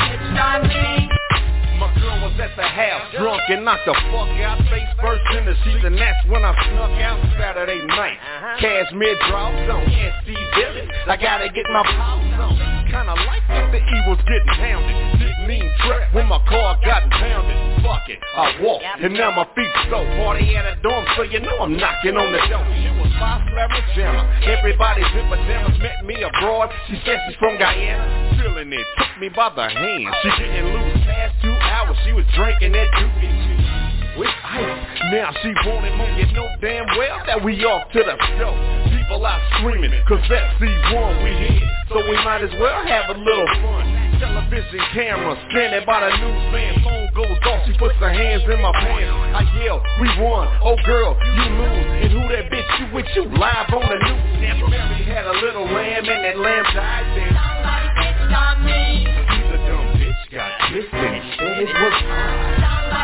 My girl was at the house, drunk and knocked the fuck out. Face first in the sheets, and that's when I snuck out Saturday night. Cashmere draws on, S C Village. I gotta get my paws on. Kinda like if the E was getting pounded. Didn't mean trip when my car got pounded. Fuck it, I walked, and now my feet so. Party at a dorm, so you know I'm knocking on the door. It was five slammer jammer. Everybody's in pajamas, met me abroad. She said she's from Guyana. Feeling it, took me by the hand. She didn't lose past two hours. She was drinking that dookie with ice. Now she wanted more, you know damn well that we off to the show. People out screaming, cause that's C one we hit. So we might as well have a little fun. Television camera, standing by the newsman. Phone goes off, she puts her hands in my pants. I yell, we won, oh girl, you lose. And who that bitch you with, you live on the news. Now Mary had a little lamb and that lamb died then. He's a dumb bitch, got pissed and he said it was fine.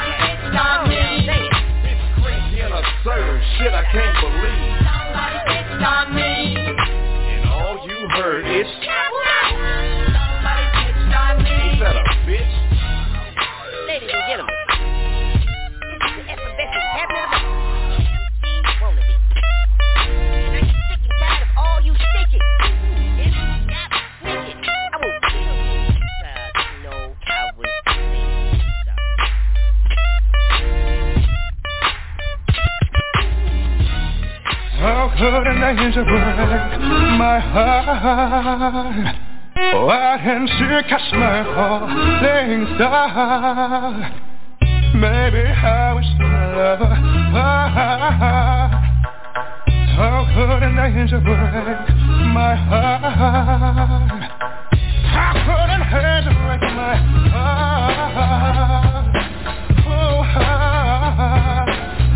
It's crazy and absurd, shit I can't believe. And all you heard is ain't that a bitch? Ladies and gentlemen, this is the effervescent cabinet of M C Wannabe. And I'm sick and tired of all you snitches. If you stop snitching, I will kill you. Child, you know I was How could an angel break my heart? Oh, I can see catch my falling star. Maybe I was never heart. How could an angel break my heart? How could an angel break my heart? Oh, heart.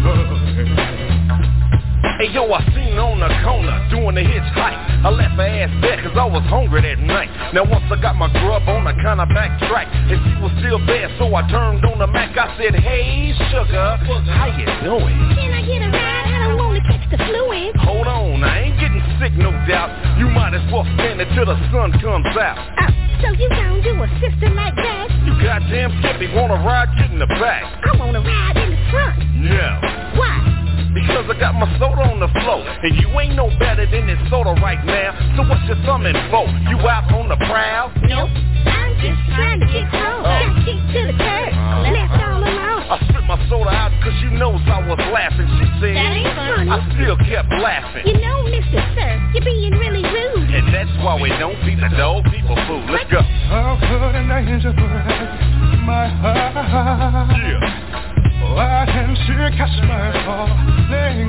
Hey yo, I seen her on the corner doing the hitchhike. I left her ass there cause I was hungry that night. Now once I got my grub on, I kinda backtracked, and she was still there, so I turned on the Mac. I said, hey sugar, how you doing? Can I get a ride? I don't wanna catch the fluid. Hold on, I ain't getting sick, no doubt. You might as well stand it till the sun comes out. Oh, so you gon' do a sister like that? You goddamn skippy, wanna ride, get in the back. I wanna ride in the front. Yeah. Why? Because I got my soda on the floor, and you ain't no better than this soda right now. So what's your thumbing for? You out on the prowl? Nope, I'm just trying to get home. Oh. Got kicked to the curb, Uh, left all alone. I spit my soda out cause you knows I was laughing. She said, That ain't funny. I still kept laughing. You know, Mister Sir, you're being really rude. And that's why we don't feed the dog people food. Let's go. How could an angel break my heart? Yeah. Oh, I can see catch my falling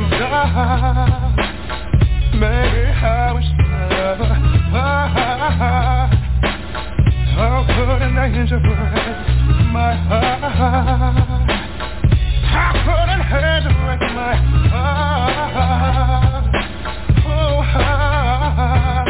Maybe I was never. How could an angel break my heart? How could an angel break my heart? Oh, heart.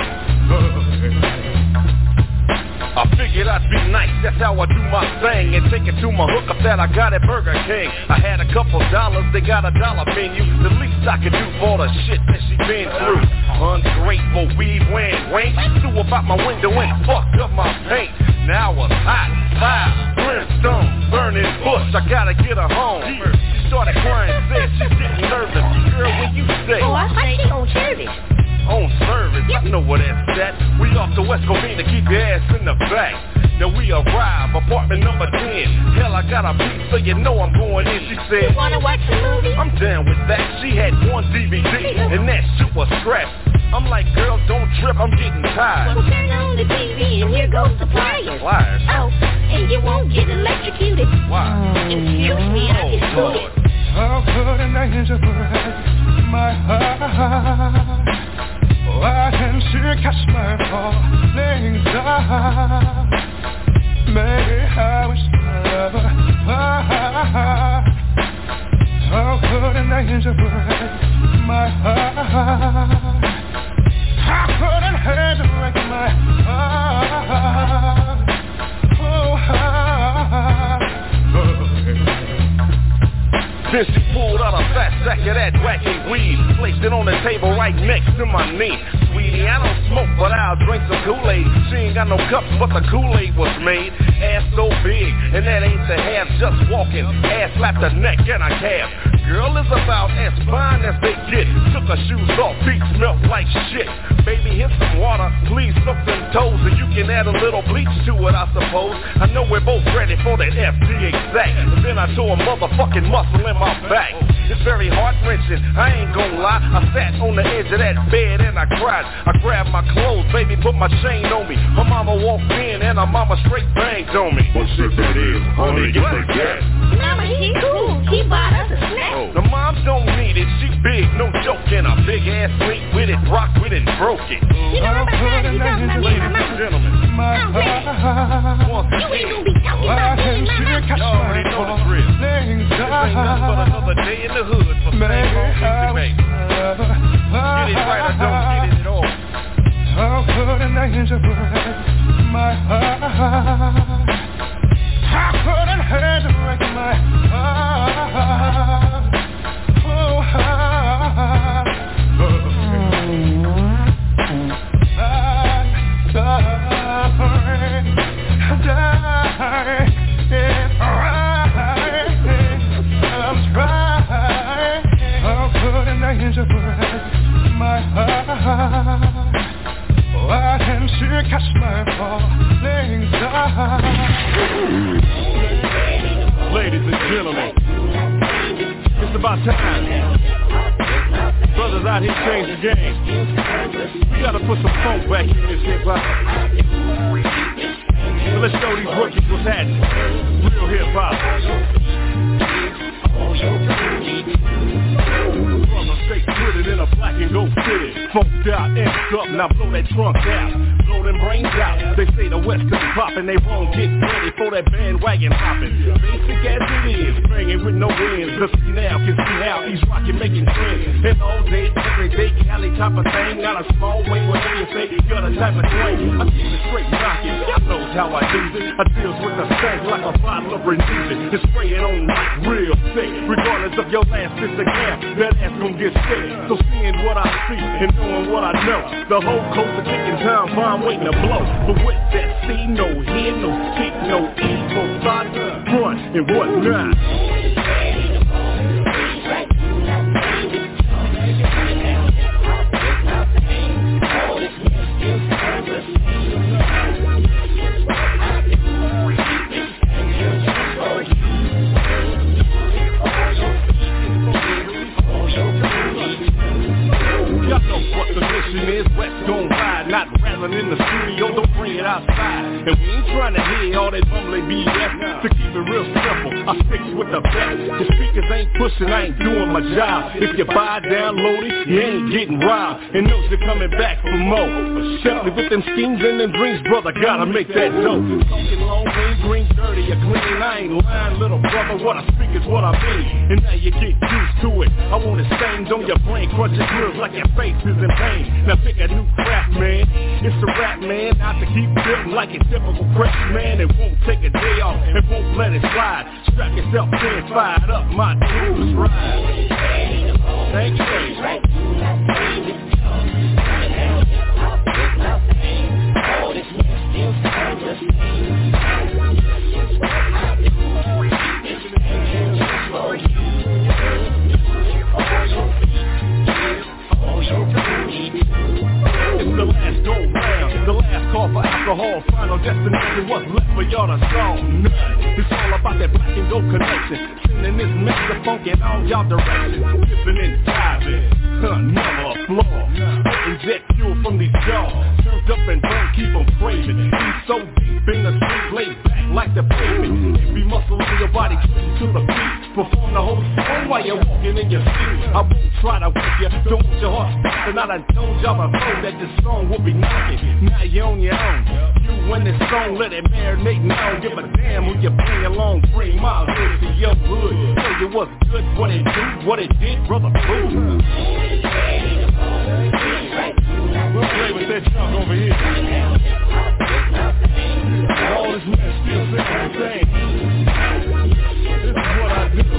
I figured I'd be nice, that's how I do my thing. And take it to my hookup that I got at Burger King. I had a couple dollars, they got a dollar menu. The least I could do for the shit that she been through. Ungrateful, weave wearing rain. Threw about my window and fucked up my paint. Now it's hot, fire, brimstone, burning bush. I gotta get her home. She started crying, said she's getting nervous. Girl, when you say, Oh, I thought she on service. on service, I know where that's at. We off to West Covina, keep your ass in the back. Now we arrive, apartment number ten. Hell, I got a piece, so you know I'm going in. She said, You wanna watch the movie? I'm down with that. She had one D V D, and that shit was scrapped. I'm like, girl, don't trip, I'm getting tired. Well, turn on the T V and here goes the pliers. Pliers? Oh, and you won't get electrocuted. Why? Excuse me, I Oh, just Lord. it. How could an angel break my heart? Why didn't she catch my falling star? Maybe I was never. How could an angel break my heart? How could an angel break my heart? Oh, heart. Then she pulled out a fat sack of that wacky weed, placed it on the table right next to my knee. Sweetie, I don't smoke, but I'll drink some Kool-Aid. She ain't got no cups, but the Kool-Aid was made. Ass so big, and that ain't the half, just walking. Ass slapped her neck and a calf. Girl is about as fine as they get. Took her shoes off, feet smelt like shit. Baby, hit some water, please soak them toes, and you can add a little bleach to it, I suppose. I know we're both ready for that F D exact. And then I tore a motherfucking muscle in my back. It's very heart-wrenching, I ain't gon' lie. I sat on the edge of that bed and I cried. I grabbed my clothes, baby, put my chain on me. My mama walked in and her mama straight banged on me. What shit that is? Honey, get like that. Mama, she cool. She bought us a snack. The moms don't need it, she big, no joking. A big ass link with it, rock with it, broke it. You know, my God, you talking about me and my mama. Gentlemen, My heart. once You ain't again, gonna be talking Why about me didn't and my she mama. catch y'all already my know the drill. falling This ain't nothing but star? another day in the hood for Maybe same old I music, was baby. never. Get it right or don't get it at all. How could an angel break my heart? How could an angel break my heart? Oh, heart. I'm suffering, dying, I'm trying. How could an angel break my heart? Why didn't she catch my falling star? Ladies and gentlemen, it's about time. Brothers out here change the game. We gotta put some funk back in this hip hop. So let's show these rookies what's happening. Real hip hop. Brother straight put it in a black and gold fitted. Funked out, amped up, now blow that trunk out. Blow them brains out. They say the West is poppin', they won't get ready for that bandwagon hopping. Basic as it is, bringing with no ends. The see now, can see now, he's rockin', making trends. And all day, every day, Cali type of thing. Got a small weight, whatever you say, got a type of twang. I keep it straight rockin', y'all knows how I do it. I deals with the stank like a bottle of Renewed. It's spraying on like real thick. Regardless of your last fist of gas, that ass gon' get sick. So seeing what I see and knowing what I know, the whole coast of kicking time bomb waiting to blow. But with that C, no head, no kick, no E, both sides, front and whatnot. Y'all know what the mission is, West gon' ride, not rattling in the studio so don't bring it outside. And we ain't trying to hear all that bumbly B S. To keep it real simple, I stick with the best. The speakers ain't pushing, I ain't doing my job. If you buy download it, you ain't getting robbed. And knows you're coming back for more. Simply with them schemes and them dreams, brother, gotta make that dough. Talking long, green, green, dirty, or clean. I ain't lying, little brother, what I speak is what I mean. And now you get used to it. I want it stained on your brain, crunch your grills like your face is in pain. Now pick a new craft, man. It's a rap, man. Not to keep building like a typical craft, man. It won't take a day off, it won't let it slide. Strap yourself in, fired up, my dudes ride. Thank you, baby. All this still sounds the same. For you, all your booty. It's the last go round, the last call for alcohol. Final destination, what's left for y'all to solve? None. It's all about that black and gold connection. Sending this mess of funk in all y'all directions. Dipping and diving, huh, never a flaw. Getting jet fuel from these jaws. Turned up and don't keep them craving. He's so deep in the street, laid back like the pavement. Every muscle in your body twitching to the beat. Perform the whole song while you're walking in your seat. I won't try to wake you, don't want your heart stopping. I done told y'all before that this song will be knocking. Now you're on your own. You win this song, let it marinate now. Give a damn who you bring along. Bring my hood to your hood. Tell you what's good, what it do, what it did, brother. Boom. We'll play with that junk over here. All this mess still saying the same. This is what I do.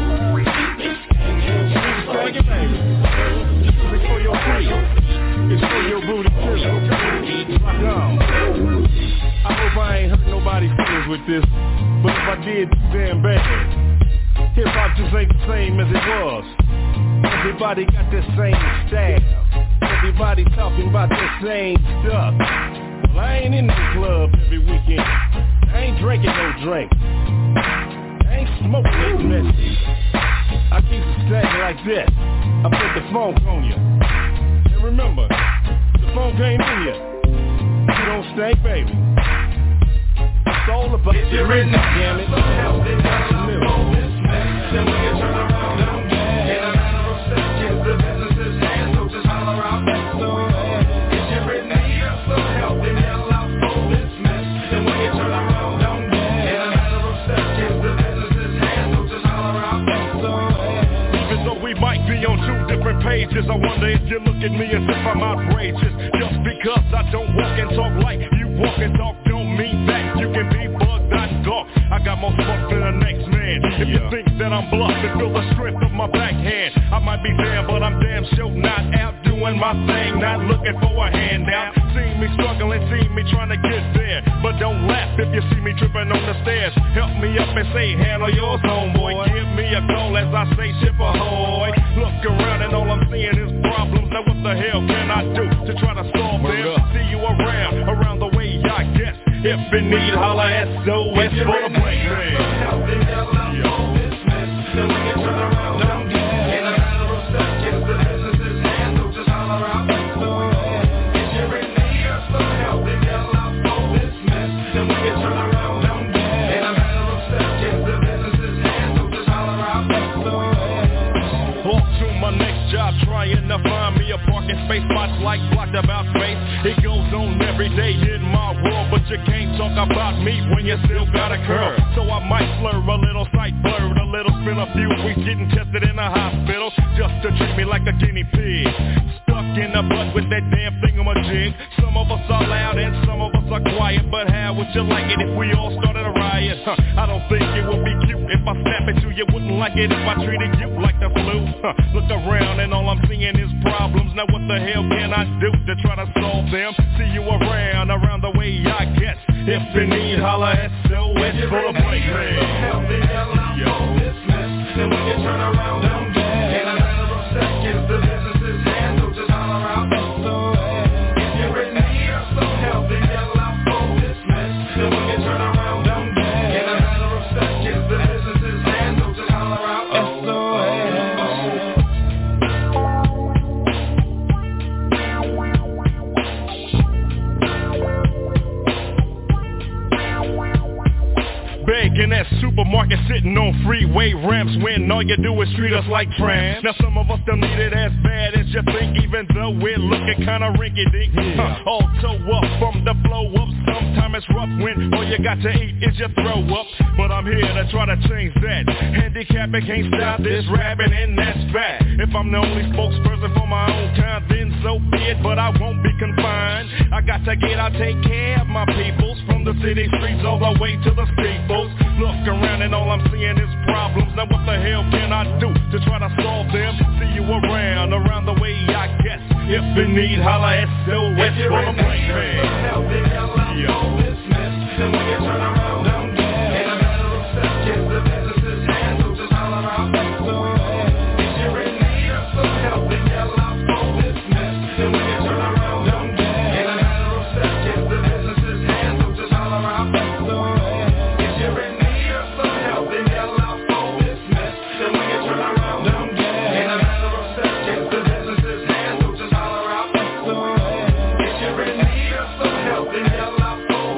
Thank you, baby. Music for your free. It's for your booty too. Rock on. I hope I ain't hurt nobody's feelings with this, but if I did, too damn bad. Hip-hop just ain't the same as it was. Everybody got the same style. Everybody talking about the same stuff. Well, I ain't in the club every weekend. I ain't drinking no drink. I ain't smoking no mess. I keep it stacking like that. I put the funk on you. And remember, the funk ain't in you. You don't stink, baby. It's all about if you're in the damn it. Then we can turn around down bad. In a matter of seconds, the business is hand, so just holler out that door. If you're in need of some help, then yell out for this mess. Then we can turn around down bad. In a matter of seconds, the business is hand, so just holler out that door. Even though we might be on two different pages, I wonder if you look at me as if I'm outrageous. Just because I don't walk and talk like you walk and talk don't mean that you can be bugged out dark. I got more fuck than the next man. If you think that I'm bluffing, feel the strength of my backhand. I might be there, but I'm damn sure not out doing my thing, not looking for a handout. See me struggling, see me trying to get there, but don't laugh if you see me tripping on the stairs. Help me up and say, handle yours, homeboy. Give me a call as I say, ship ahoy. Look around and all I'm seeing is problems. Now what the hell can I do to try to solve them? See you around, around the way I guess. If you need, holla at S O S for the break. Help me yell out for this mess. Then we can turn around down bad. In a matter of seconds, the business is hand, so just holler out S O S. If you're in need of some help, then yell out for this mess. Then we can turn around down bad. In a matter of seconds, the business is hand, so just holler out S O S. Off to my next job, trying to find me a parking space. Spots like blocked about face. It goes on every day in my world, but you can't talk about me when you still got a curl. So I might slur a little, sight blurred a little, spend a few weeks getting tested in a hospital just to treat me like a guinea pig. Stuck in the butt with that damn thingamajig. Some of us are loud and some of us are quiet, but how would you like it if we all started a riot? Huh, I don't think it would be cute if I snap at you. You wouldn't like it if I treated you like the flu. Huh, look around and all I'm seeing is problems. Now what the hell can I do to try to solve them? See you around, around the way I guess. If you need, holla at S O S for a break, man. Help me yell out for this mess. Then we can turn around down bad. In a matter of seconds, the business is hand, so just holler out S O S. If you're in need of some help, then yell out for this mess. Then we can turn around down bad. In a matter of seconds, the business is hand, so just holler out S O S. bag in that supermarket sitting on freeway ramps when all you do is treat us like tramps. Now some of us don't need it as bad as you think, even though we're looking kinda rinky-dink. Huh, all toe up from the flow up. Sometimes it's rough when all you got to eat is your throw up. But I'm here to try to change that. Handicapping can't stop this rapping, and that's fact. If I'm the only spokesperson for my own kind, then so be it, but I won't be confined. I got to get out, take care of my peoples, from the city streets all the way to the steeples. Look around and all I'm seeing is problems. Now what the hell can I do to try to solve them? See you around, around the way I guess. If you need, holla at S O S for the black man. Yo. Then when you turn around, I'm dead. Ain't a matter of steps, kiss the business's hand, so just holler out back to it. If you're in need of some help, then yell out for business. Then when you turn around, I'm dead. Ain't a matter of steps, kiss the business's hand, so just holler out back to it. If you're in need of some help, then yell out for business. Then when you turn around, I'm dead. Ain't a matter of steps, kiss the business's hand, so just holler out back to it. If you're in need of some help, then yell out.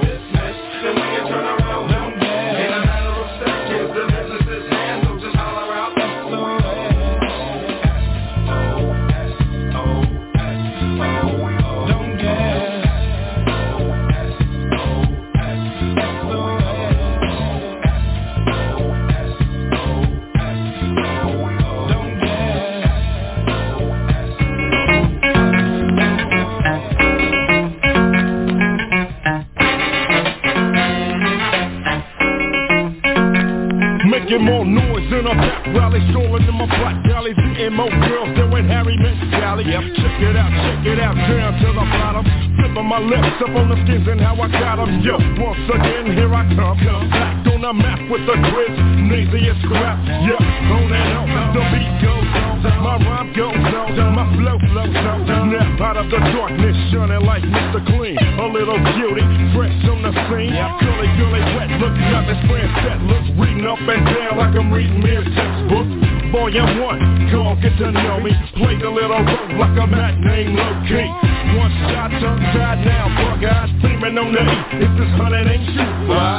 More noise than a pep rally, strolling in my black galleys, eating more girls than when Harry met Sally. Yep, check it out, check it out, down to the bottom, flipping my lips up on the skins and how I got them. Yo, once again, here I come, come back on the map with the quiz, naziest crap. Yeah, on and on, the beat goes on, my rhyme goes on, my flow flows on. Snap out of the darkness, shining like Mister Clean, a little cutie, fresh on the scene. Curly, curly, wet, look up and spraying set, look reading up and down like I'm reading me a textbook. Boy, I'm one, come get to know me. Played a little role like a Mac named Low-Key. One shot, tongue tied now, bug eyes steaming on the E. If this hundred ain't shoot fly.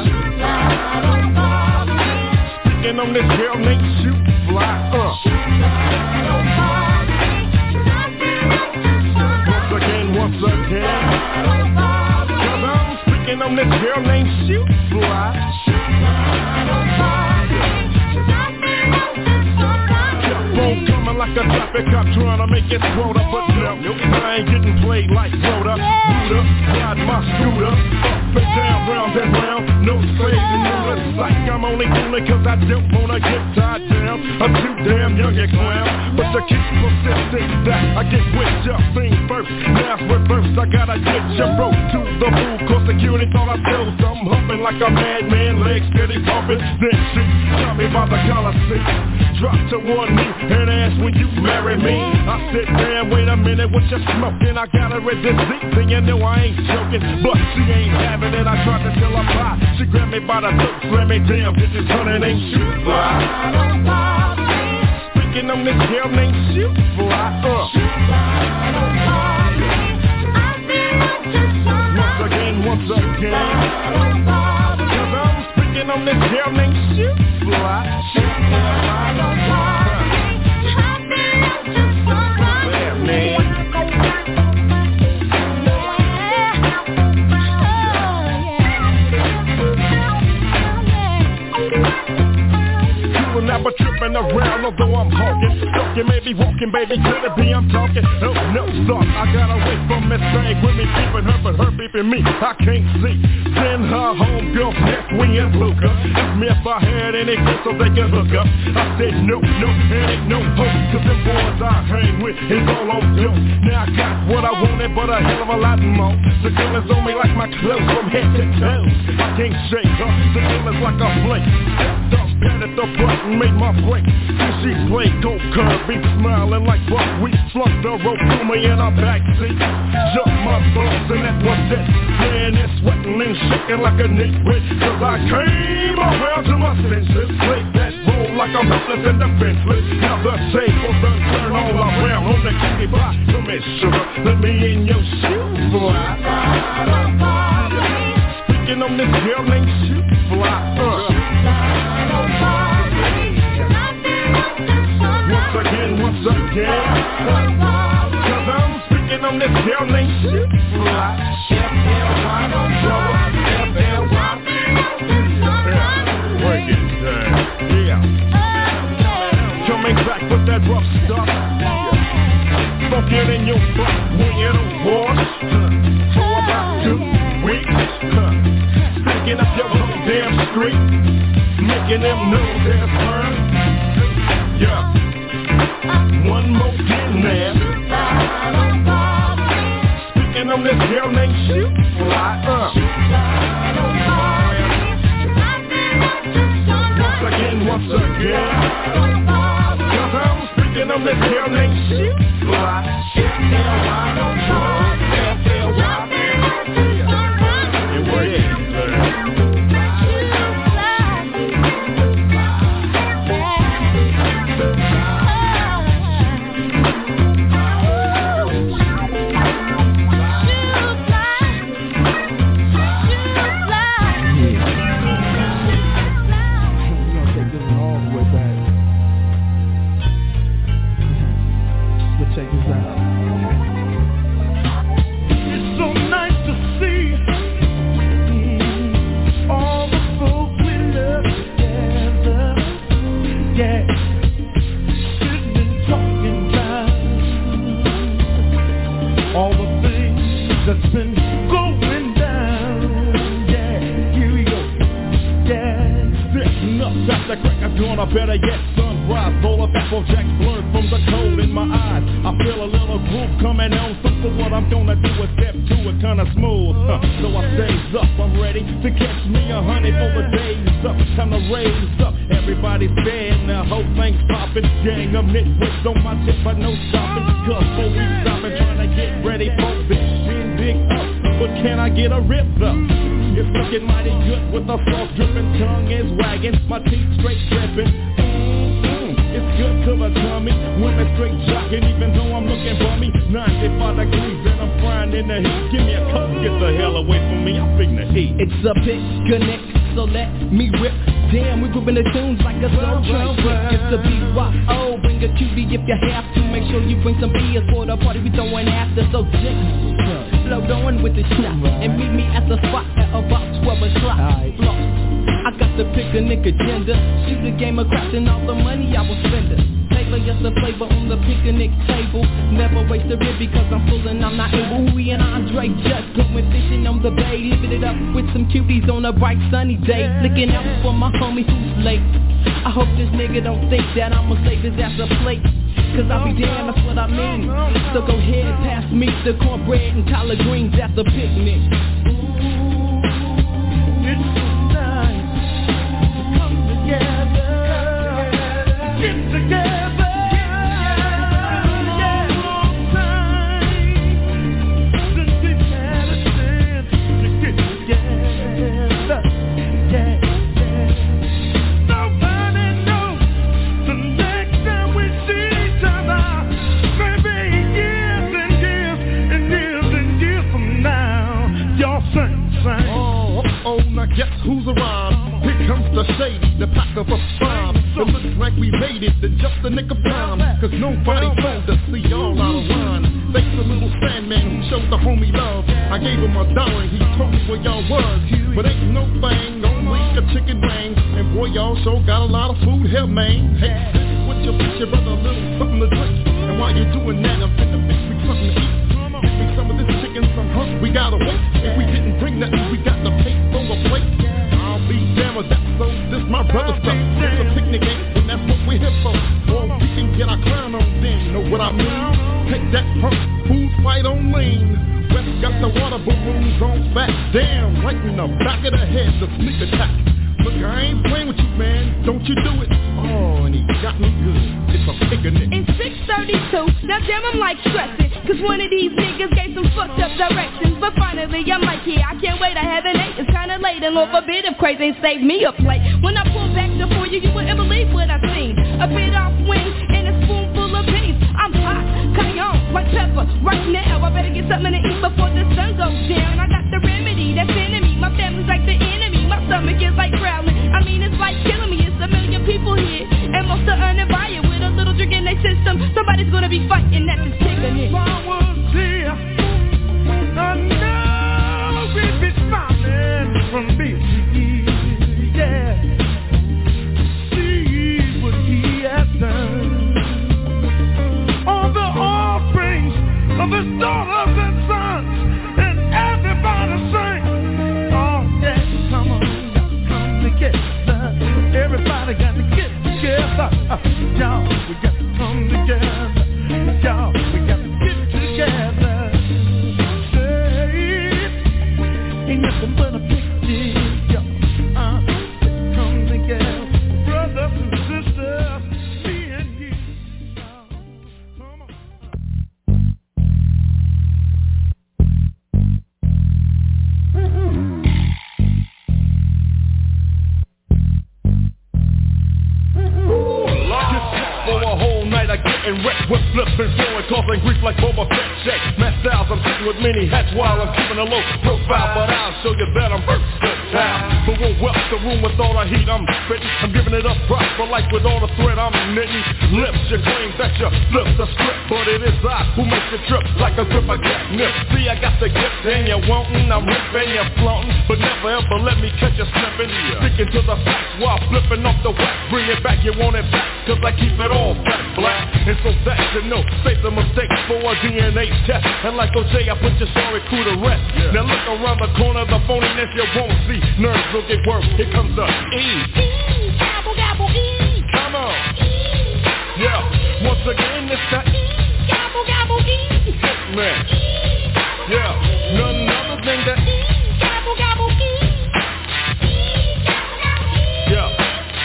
Speaking on this girl named Shoot Fly. Uh. Once again, once again. Cause I'm speaking on this girl named Shoot Fly. Coming like a traffic cop trying to make it quota, but no, I ain't getting played like Yoda. Buddha, ride my scooter, up and down, round and round, no slaves and no less like I'm only doing it cause I don't wanna get tied down. I'm too damn young and clown, but to keep persisting that I get with your thing first. Now it's reversed, I gotta get your bro to the moon, cause security thought I felt something humping like a madman, legs steady pumping. Then she got me by the collar seat, drop to one knee and ask, will you marry me? I said, damn, wait a minute, what you smoking? I got her at this deep thing, you know I ain't joking, but she ain't having it. I tried to tell her bye, she grabbed me by the throat, slammed me down, get this honey named Shoot Fly. Speaking on this girl named Shoot Fly. Uh. Once again, once again. Cause I'm speaking on this girl named Shoot Fly. Shoot Fly. Never tripping around, although I'm hawking. Talking, maybe walking, baby, could it be I'm talking? Oh, no, stop, I got away from this thing with me keeping her, but her beeping me, I can't see. Send her home, girl, neck, we and Luca. Ask me if I had any kids so they can hook up. I said no, no, there ain't no hope, cause the boys I hang with is all on dope. Now I got what I wanted, but a hell of a lot more. The girl is on me like my clothes from head to toe. I can't shake her, the girl is like a flake. Stepped up, patted the button, made my break. Then she played go curvy, smiling like buckwheat. Flunked the rope to me in her backseat. Jumped my balls and that was it. Man, it's sweating and shaking like a nitwit. Cause I came around to my senses. Played that role like I'm helpless and defenseless. Now the tables done turn all around on the cutie pie. Come here, sugar, let me in your shoes, boy. Speaking on this girl named Shoot Fly. Uh. this girl named Chef Fly. Chef L Y, F L Y. Break it down. Yeah. Coming back with that rough stuff. Funkin' in your butt when you don't wash. For about two weeks. Sticking up your whole damn street. Making them know there's fun. Yeah. One more thing now. Speaking of this girl named Chef Fly. Uh. Once again, once again. Cause I'm speaking of this girl named Chef Fly. Chef L Y. F L Y. And where is it? Better yet, sunrise, roll up Applejack blurred from the cold in my eyes. I feel a little groove coming on, so for what I'm gonna do is step to it kinda smooth. Huh. So I stays up, I'm ready to catch me a honey for the days up. Time to raise up, everybody's dead, the whole thing's popping. Gang of nitwits on my tip, but no stopping. Cause before we stopping, trying to get ready for this shit big up. But can I get a rip up? It's looking mighty good with a soft dripping, tongue is wagging, my teeth straight dripping. Mm-hmm. It's good to the tummy, women straight jocking, even though I'm looking bummy. ninety-five degrees and I'm frying in the heat. Give me a cup, get the hell away from me, I'm feeling the heat. It's a picnic, so let me rip. Damn, we grouping the tunes like a soul train. It's the B Y O, bring a cutie if you have to. Make sure you bring some beers for the party we throwing after. So drink, float on with the snap, and meet me at the spot at about twelve o'clock. I got the picnic agenda, shoot the game of craps and all the money I will spend it. Flavor, just the flavor on the picnic table. Never waste a rib because I'm full and I'm not able. We and Andre just going fishing on the bay, living it up with some cuties on a bright sunny day. Looking out for my homie who's late. I hope this nigga don't think that I'ma save his ass a plate. Cause I'll be damn, that's what I mean. So go ahead, pass me the cornbread and collard greens at the picnic. It's nice to come together, get together. Yeah, long time since we've had a chance to get together. Yeah, yeah. Nobody knows the next time we see each other. Maybe years and years and years and years from now. Y'all sing, sing. Oh, oh, now guess who's around? Here comes the shady, the pack of a bomb. It looks like we made it in just a nick of time. Cause nobody told us, see y'all out of line. Thanks to little Sandman who showed the homie love. I gave him a dollar and he told me where y'all was. But ain't no thing, only a chicken wing. And boy, y'all sure got a lot of food here, man. Hey, what you put your brother a little something to drink. And while you're doing that, I'm finna fix me something to eat. Give me some of this chicken, some hunk, we gotta wait. If we didn't bring nothing, we got to pay for a plate. I'll be damn with that, so this my brother's stuff. It's a picnic game, and that's what we're here for. Or we can get our clown on then, know what I mean? Take that punk, food fight on lean. West got the water balloons on back. Damn, right in the back of the head, the sneak attack. Look, I ain't playing with you, man, don't you do it. Oh, and he got me good, it's a picnic. In six thirty-two, now damn I'm like stressing. Cause one of these niggas gave some fucked up directions. But finally I'm like, yeah, I can't wait, I haven't ate. It's kinda late and Lord forbid if crazy ain't saved me a plate. When I pulled back the for you, you wouldn't believe what I seen. A bit off wing and a spoonful of beans. I'm hot, cayenne, white pepper, right now. I better get something to eat before the sun goes down. I got the remedy that's in me. My family's like the enemy. My stomach is like growling. I mean it's like killing me. It's a million people here and most are uninvited. With a little drink in their system, somebody's gonna be fighting at this picnic. If I was here addicted, yo. Uh, come together, brothers and sisters, me and you. Come on. For a whole night I getting wrecked with flips and flowing, causing grief like Boba Fett check. Man styles, I'm sitting with many hats while I'm keeping a low profile, but I'll show you that I'm versatile. But we'll whelp the room with all the heat I'm spitting. I'm giving it up proper like with all the thread I'm knitting. Lips, you claim that you flip the script, but it is I who makes you trip like a grip of catnip. See, I got the gift and you wantin', I'm ripping, you're flaunting, but never ever let me catch you slipping. Sticking to the facts while flipping off the wax. Bring it back, you want it back, cause I keep it all fat black. And so that you know, save the mistakes for a D N A test. And like O J, I put your sorry crew to rest. Yeah. Now look around the corner, the phoniness you won't see. Nerves will get worse, here comes the E. E, gobble, gobble, E. Come on. E, gobble, yeah, once again it's the E. Gobble, gobble, E. Man. E, gobble, yeah, gobble, none other than the E. Gobble, gobble, E. E, gobble, gobble, E. Yeah.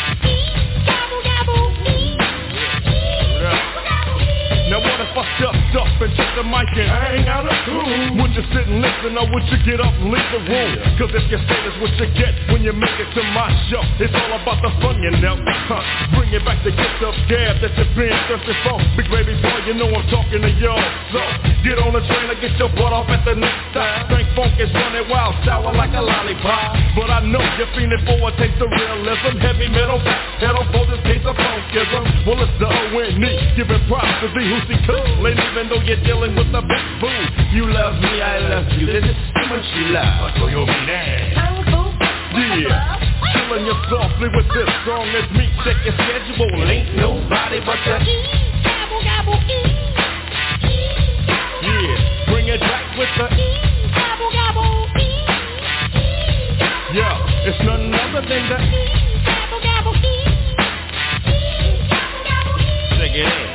Now what if I stepped up and took the mic and hang out of tune? Would you sit and listen or would you get up and leave the room? Cause if you stay, that's what you get when you make it to my show. It's all about the fun, you know. Huh. Bring it back the gift of gab that you've been thirsty for. Big baby boy, you know I'm talking to y'all. So get on the train or get your butt off at the next stop. Frank Funk is running wild, sour like a lollipop. But I know you're feeling for a taste of realism. Heavy metal, pedal for this case of funkism. Well, it's the O and E, giving props to the who's cool. And even though you're dealing with the big boo, you love me, I love you. This is too much love. So you'll be there. Yeah, killing you softly with this song as me. Check your schedule. Ain't nobody but the E. Gobble, gobble, E. Yeah, bring it back with the E. Gobble, gobble, E. Yeah, it's none other than the E. Gobble, gobble, E. Check it in.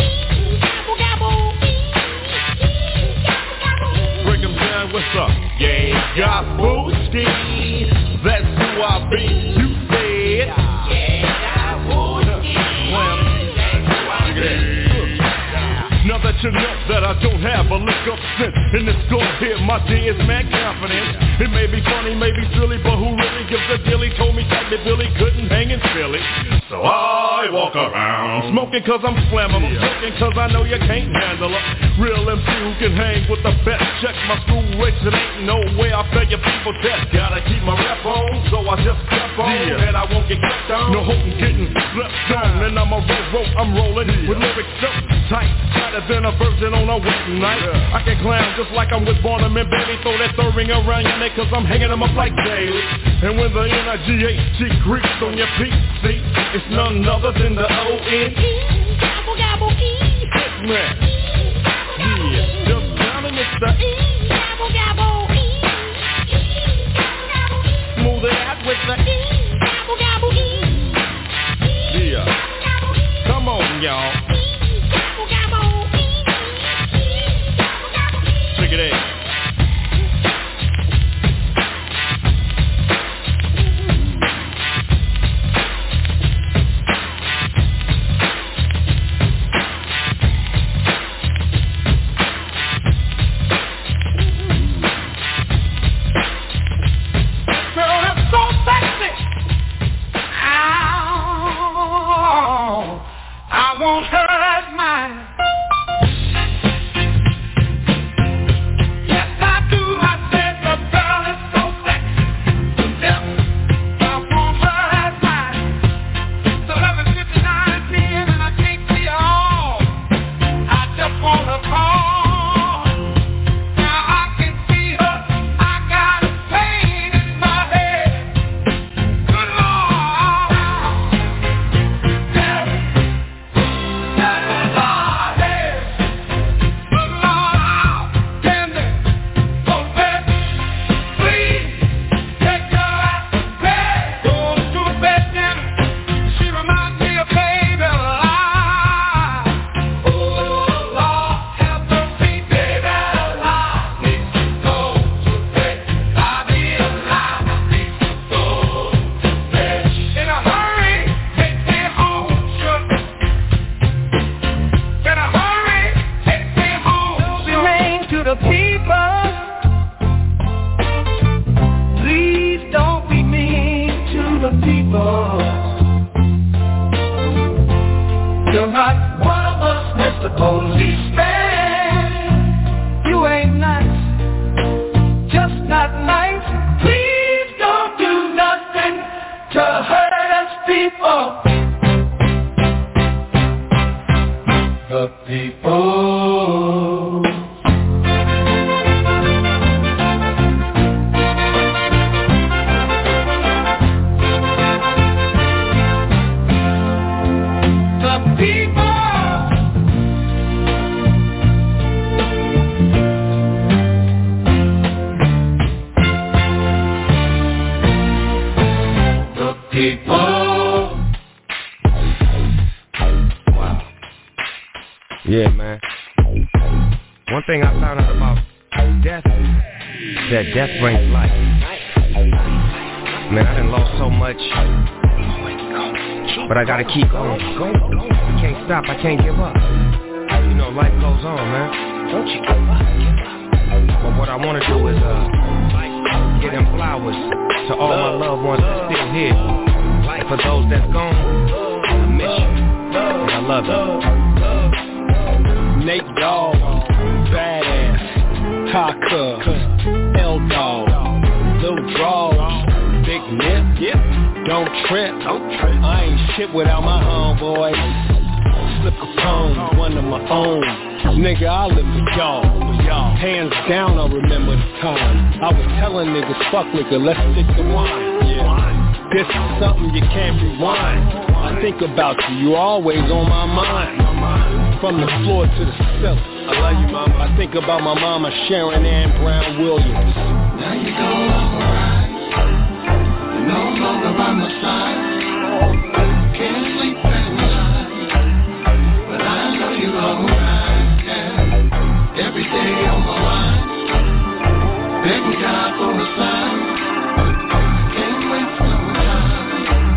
What's up? Yeah, got Booski. That's who I be. You said. Yeah, got Booski. Now that you know that I don't have a lick of sense in this score here, my D is mad confidence. It may be funny, may be silly, but who really gives a deal? He told me that Billy couldn't hang in Philly. So I walk around smoking cause I'm flammable, yeah. Smoking cause I know you can't handle it. Real M C who can hang with the best. Check my school rates, it ain't no way I fail your people test. Gotta keep my rep on, so I just step on, yeah. And I won't get kept on. No hope in getting slept on, and I'm a roll, roll, I'm rolling, yeah. With lyrics so tight, tighter than a virgin on a wedding night, yeah. I can clown just like I'm with Barnum and Bailey. Throw that third ring around your neck cause I'm hanging them up like Daly. And when the N I G H T creeps on your P C, it's none other than the O N E. Gobble, gobble, E. Man. Yeah, just down and it's the E. Gobble, gobble, E. Smooth it out with the E. Gobble, gobble, E. Yeah. Come on, y'all. Gobble, gobble, E. Check it out. people. You're not one of us, Mister Policeman. You ain't nice, just not nice. Please don't do nothing to hurt us people. The people. Yeah, man. One thing I found out about death is that death brings life. Man, I done lost so much, but I gotta keep going. I can't stop, I can't give up. You know, life goes on, man. Don't you give up. But what I wanna do is uh, give them flowers to all my loved ones that's still here. And for those that's gone, I miss you, and I love you. Nate Dogg, Badass, Taka, L-Dog, Lil Draws, Big Nip, yep. Don't trip, don't trip. I ain't shit without my homeboys. Slip Capone, one of my own. Nigga, I live for y'all, for y'all. Hands down, I remember the time I was telling niggas, fuck liquor, let's stick to wine. Yeah. This is something you can't rewind. I think about you, you're always on my mind. From the floor to the ceiling. I love you, mama. I think about my mama, Sharon Ann Brown Williams. Now you go alright. You're no longer by my side. Can't sleep at night, but I know you're alright. Yeah. Every day on my mind, begging God for a sign. Can't wait for no time.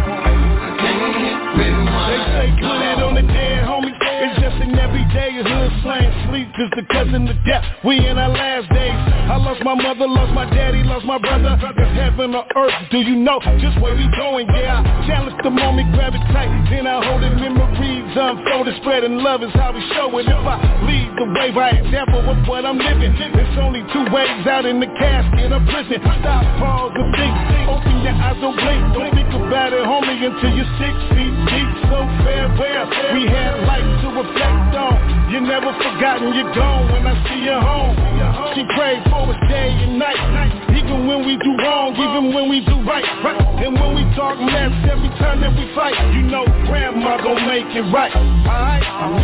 I can't hit rewind. They say put it on the dead, homie. It's just an everyday hood slang. Sleep is the cousin of death. We in our last days. I lost my mother, lost my daddy, lost my brother. It's heaven or earth. Do you know just where we going? Yeah, I challenge the moment, grab it tight. Then I hold it, memories unfolded. Spreading love is how we show it. If I lead the way by example of what I'm living, it's only two ways out in the casket of prison. Stop, pause, and think. Open your eyes, don't blink. Don't think about it, homie, until you're six feet deep. So farewell. We had life to reflect on. You never forgotten, you're gone when I see you home. She prayed for us day and night, even when we do wrong, even when we do right. And when we talk mess, every time that we fight, you know grandma gon' make it right. Alright?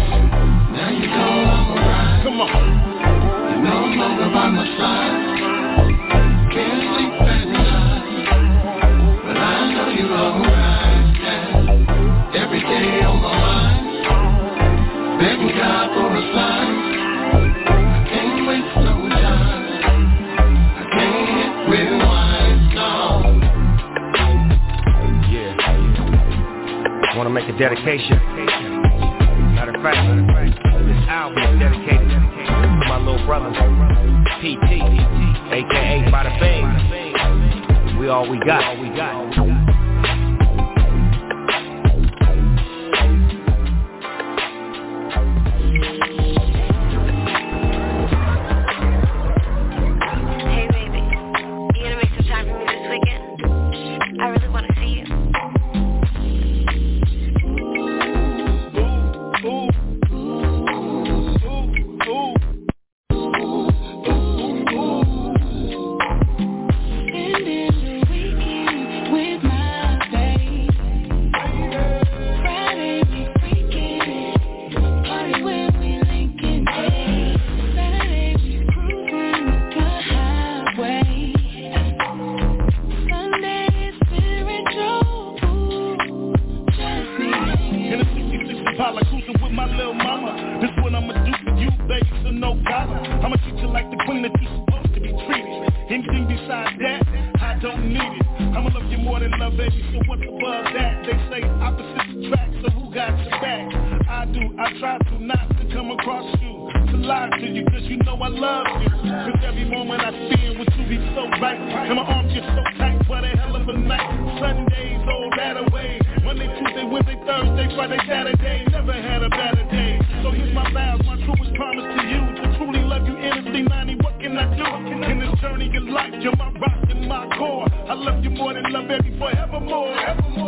Now you go alright. Come on. You're no longer by my side. Can't sleep at night, but I know you're alright. Yeah. Every day on my mind, begging God for a sign. I can't waste no time. I can't hit rewind now. Yeah. Wanna make a dedication. Matter of fact, this album is dedicated to my little brother, P T, aka Bada Bing. We all we got. All we got. Sundays, old battle I love you more than love, baby, forevermore.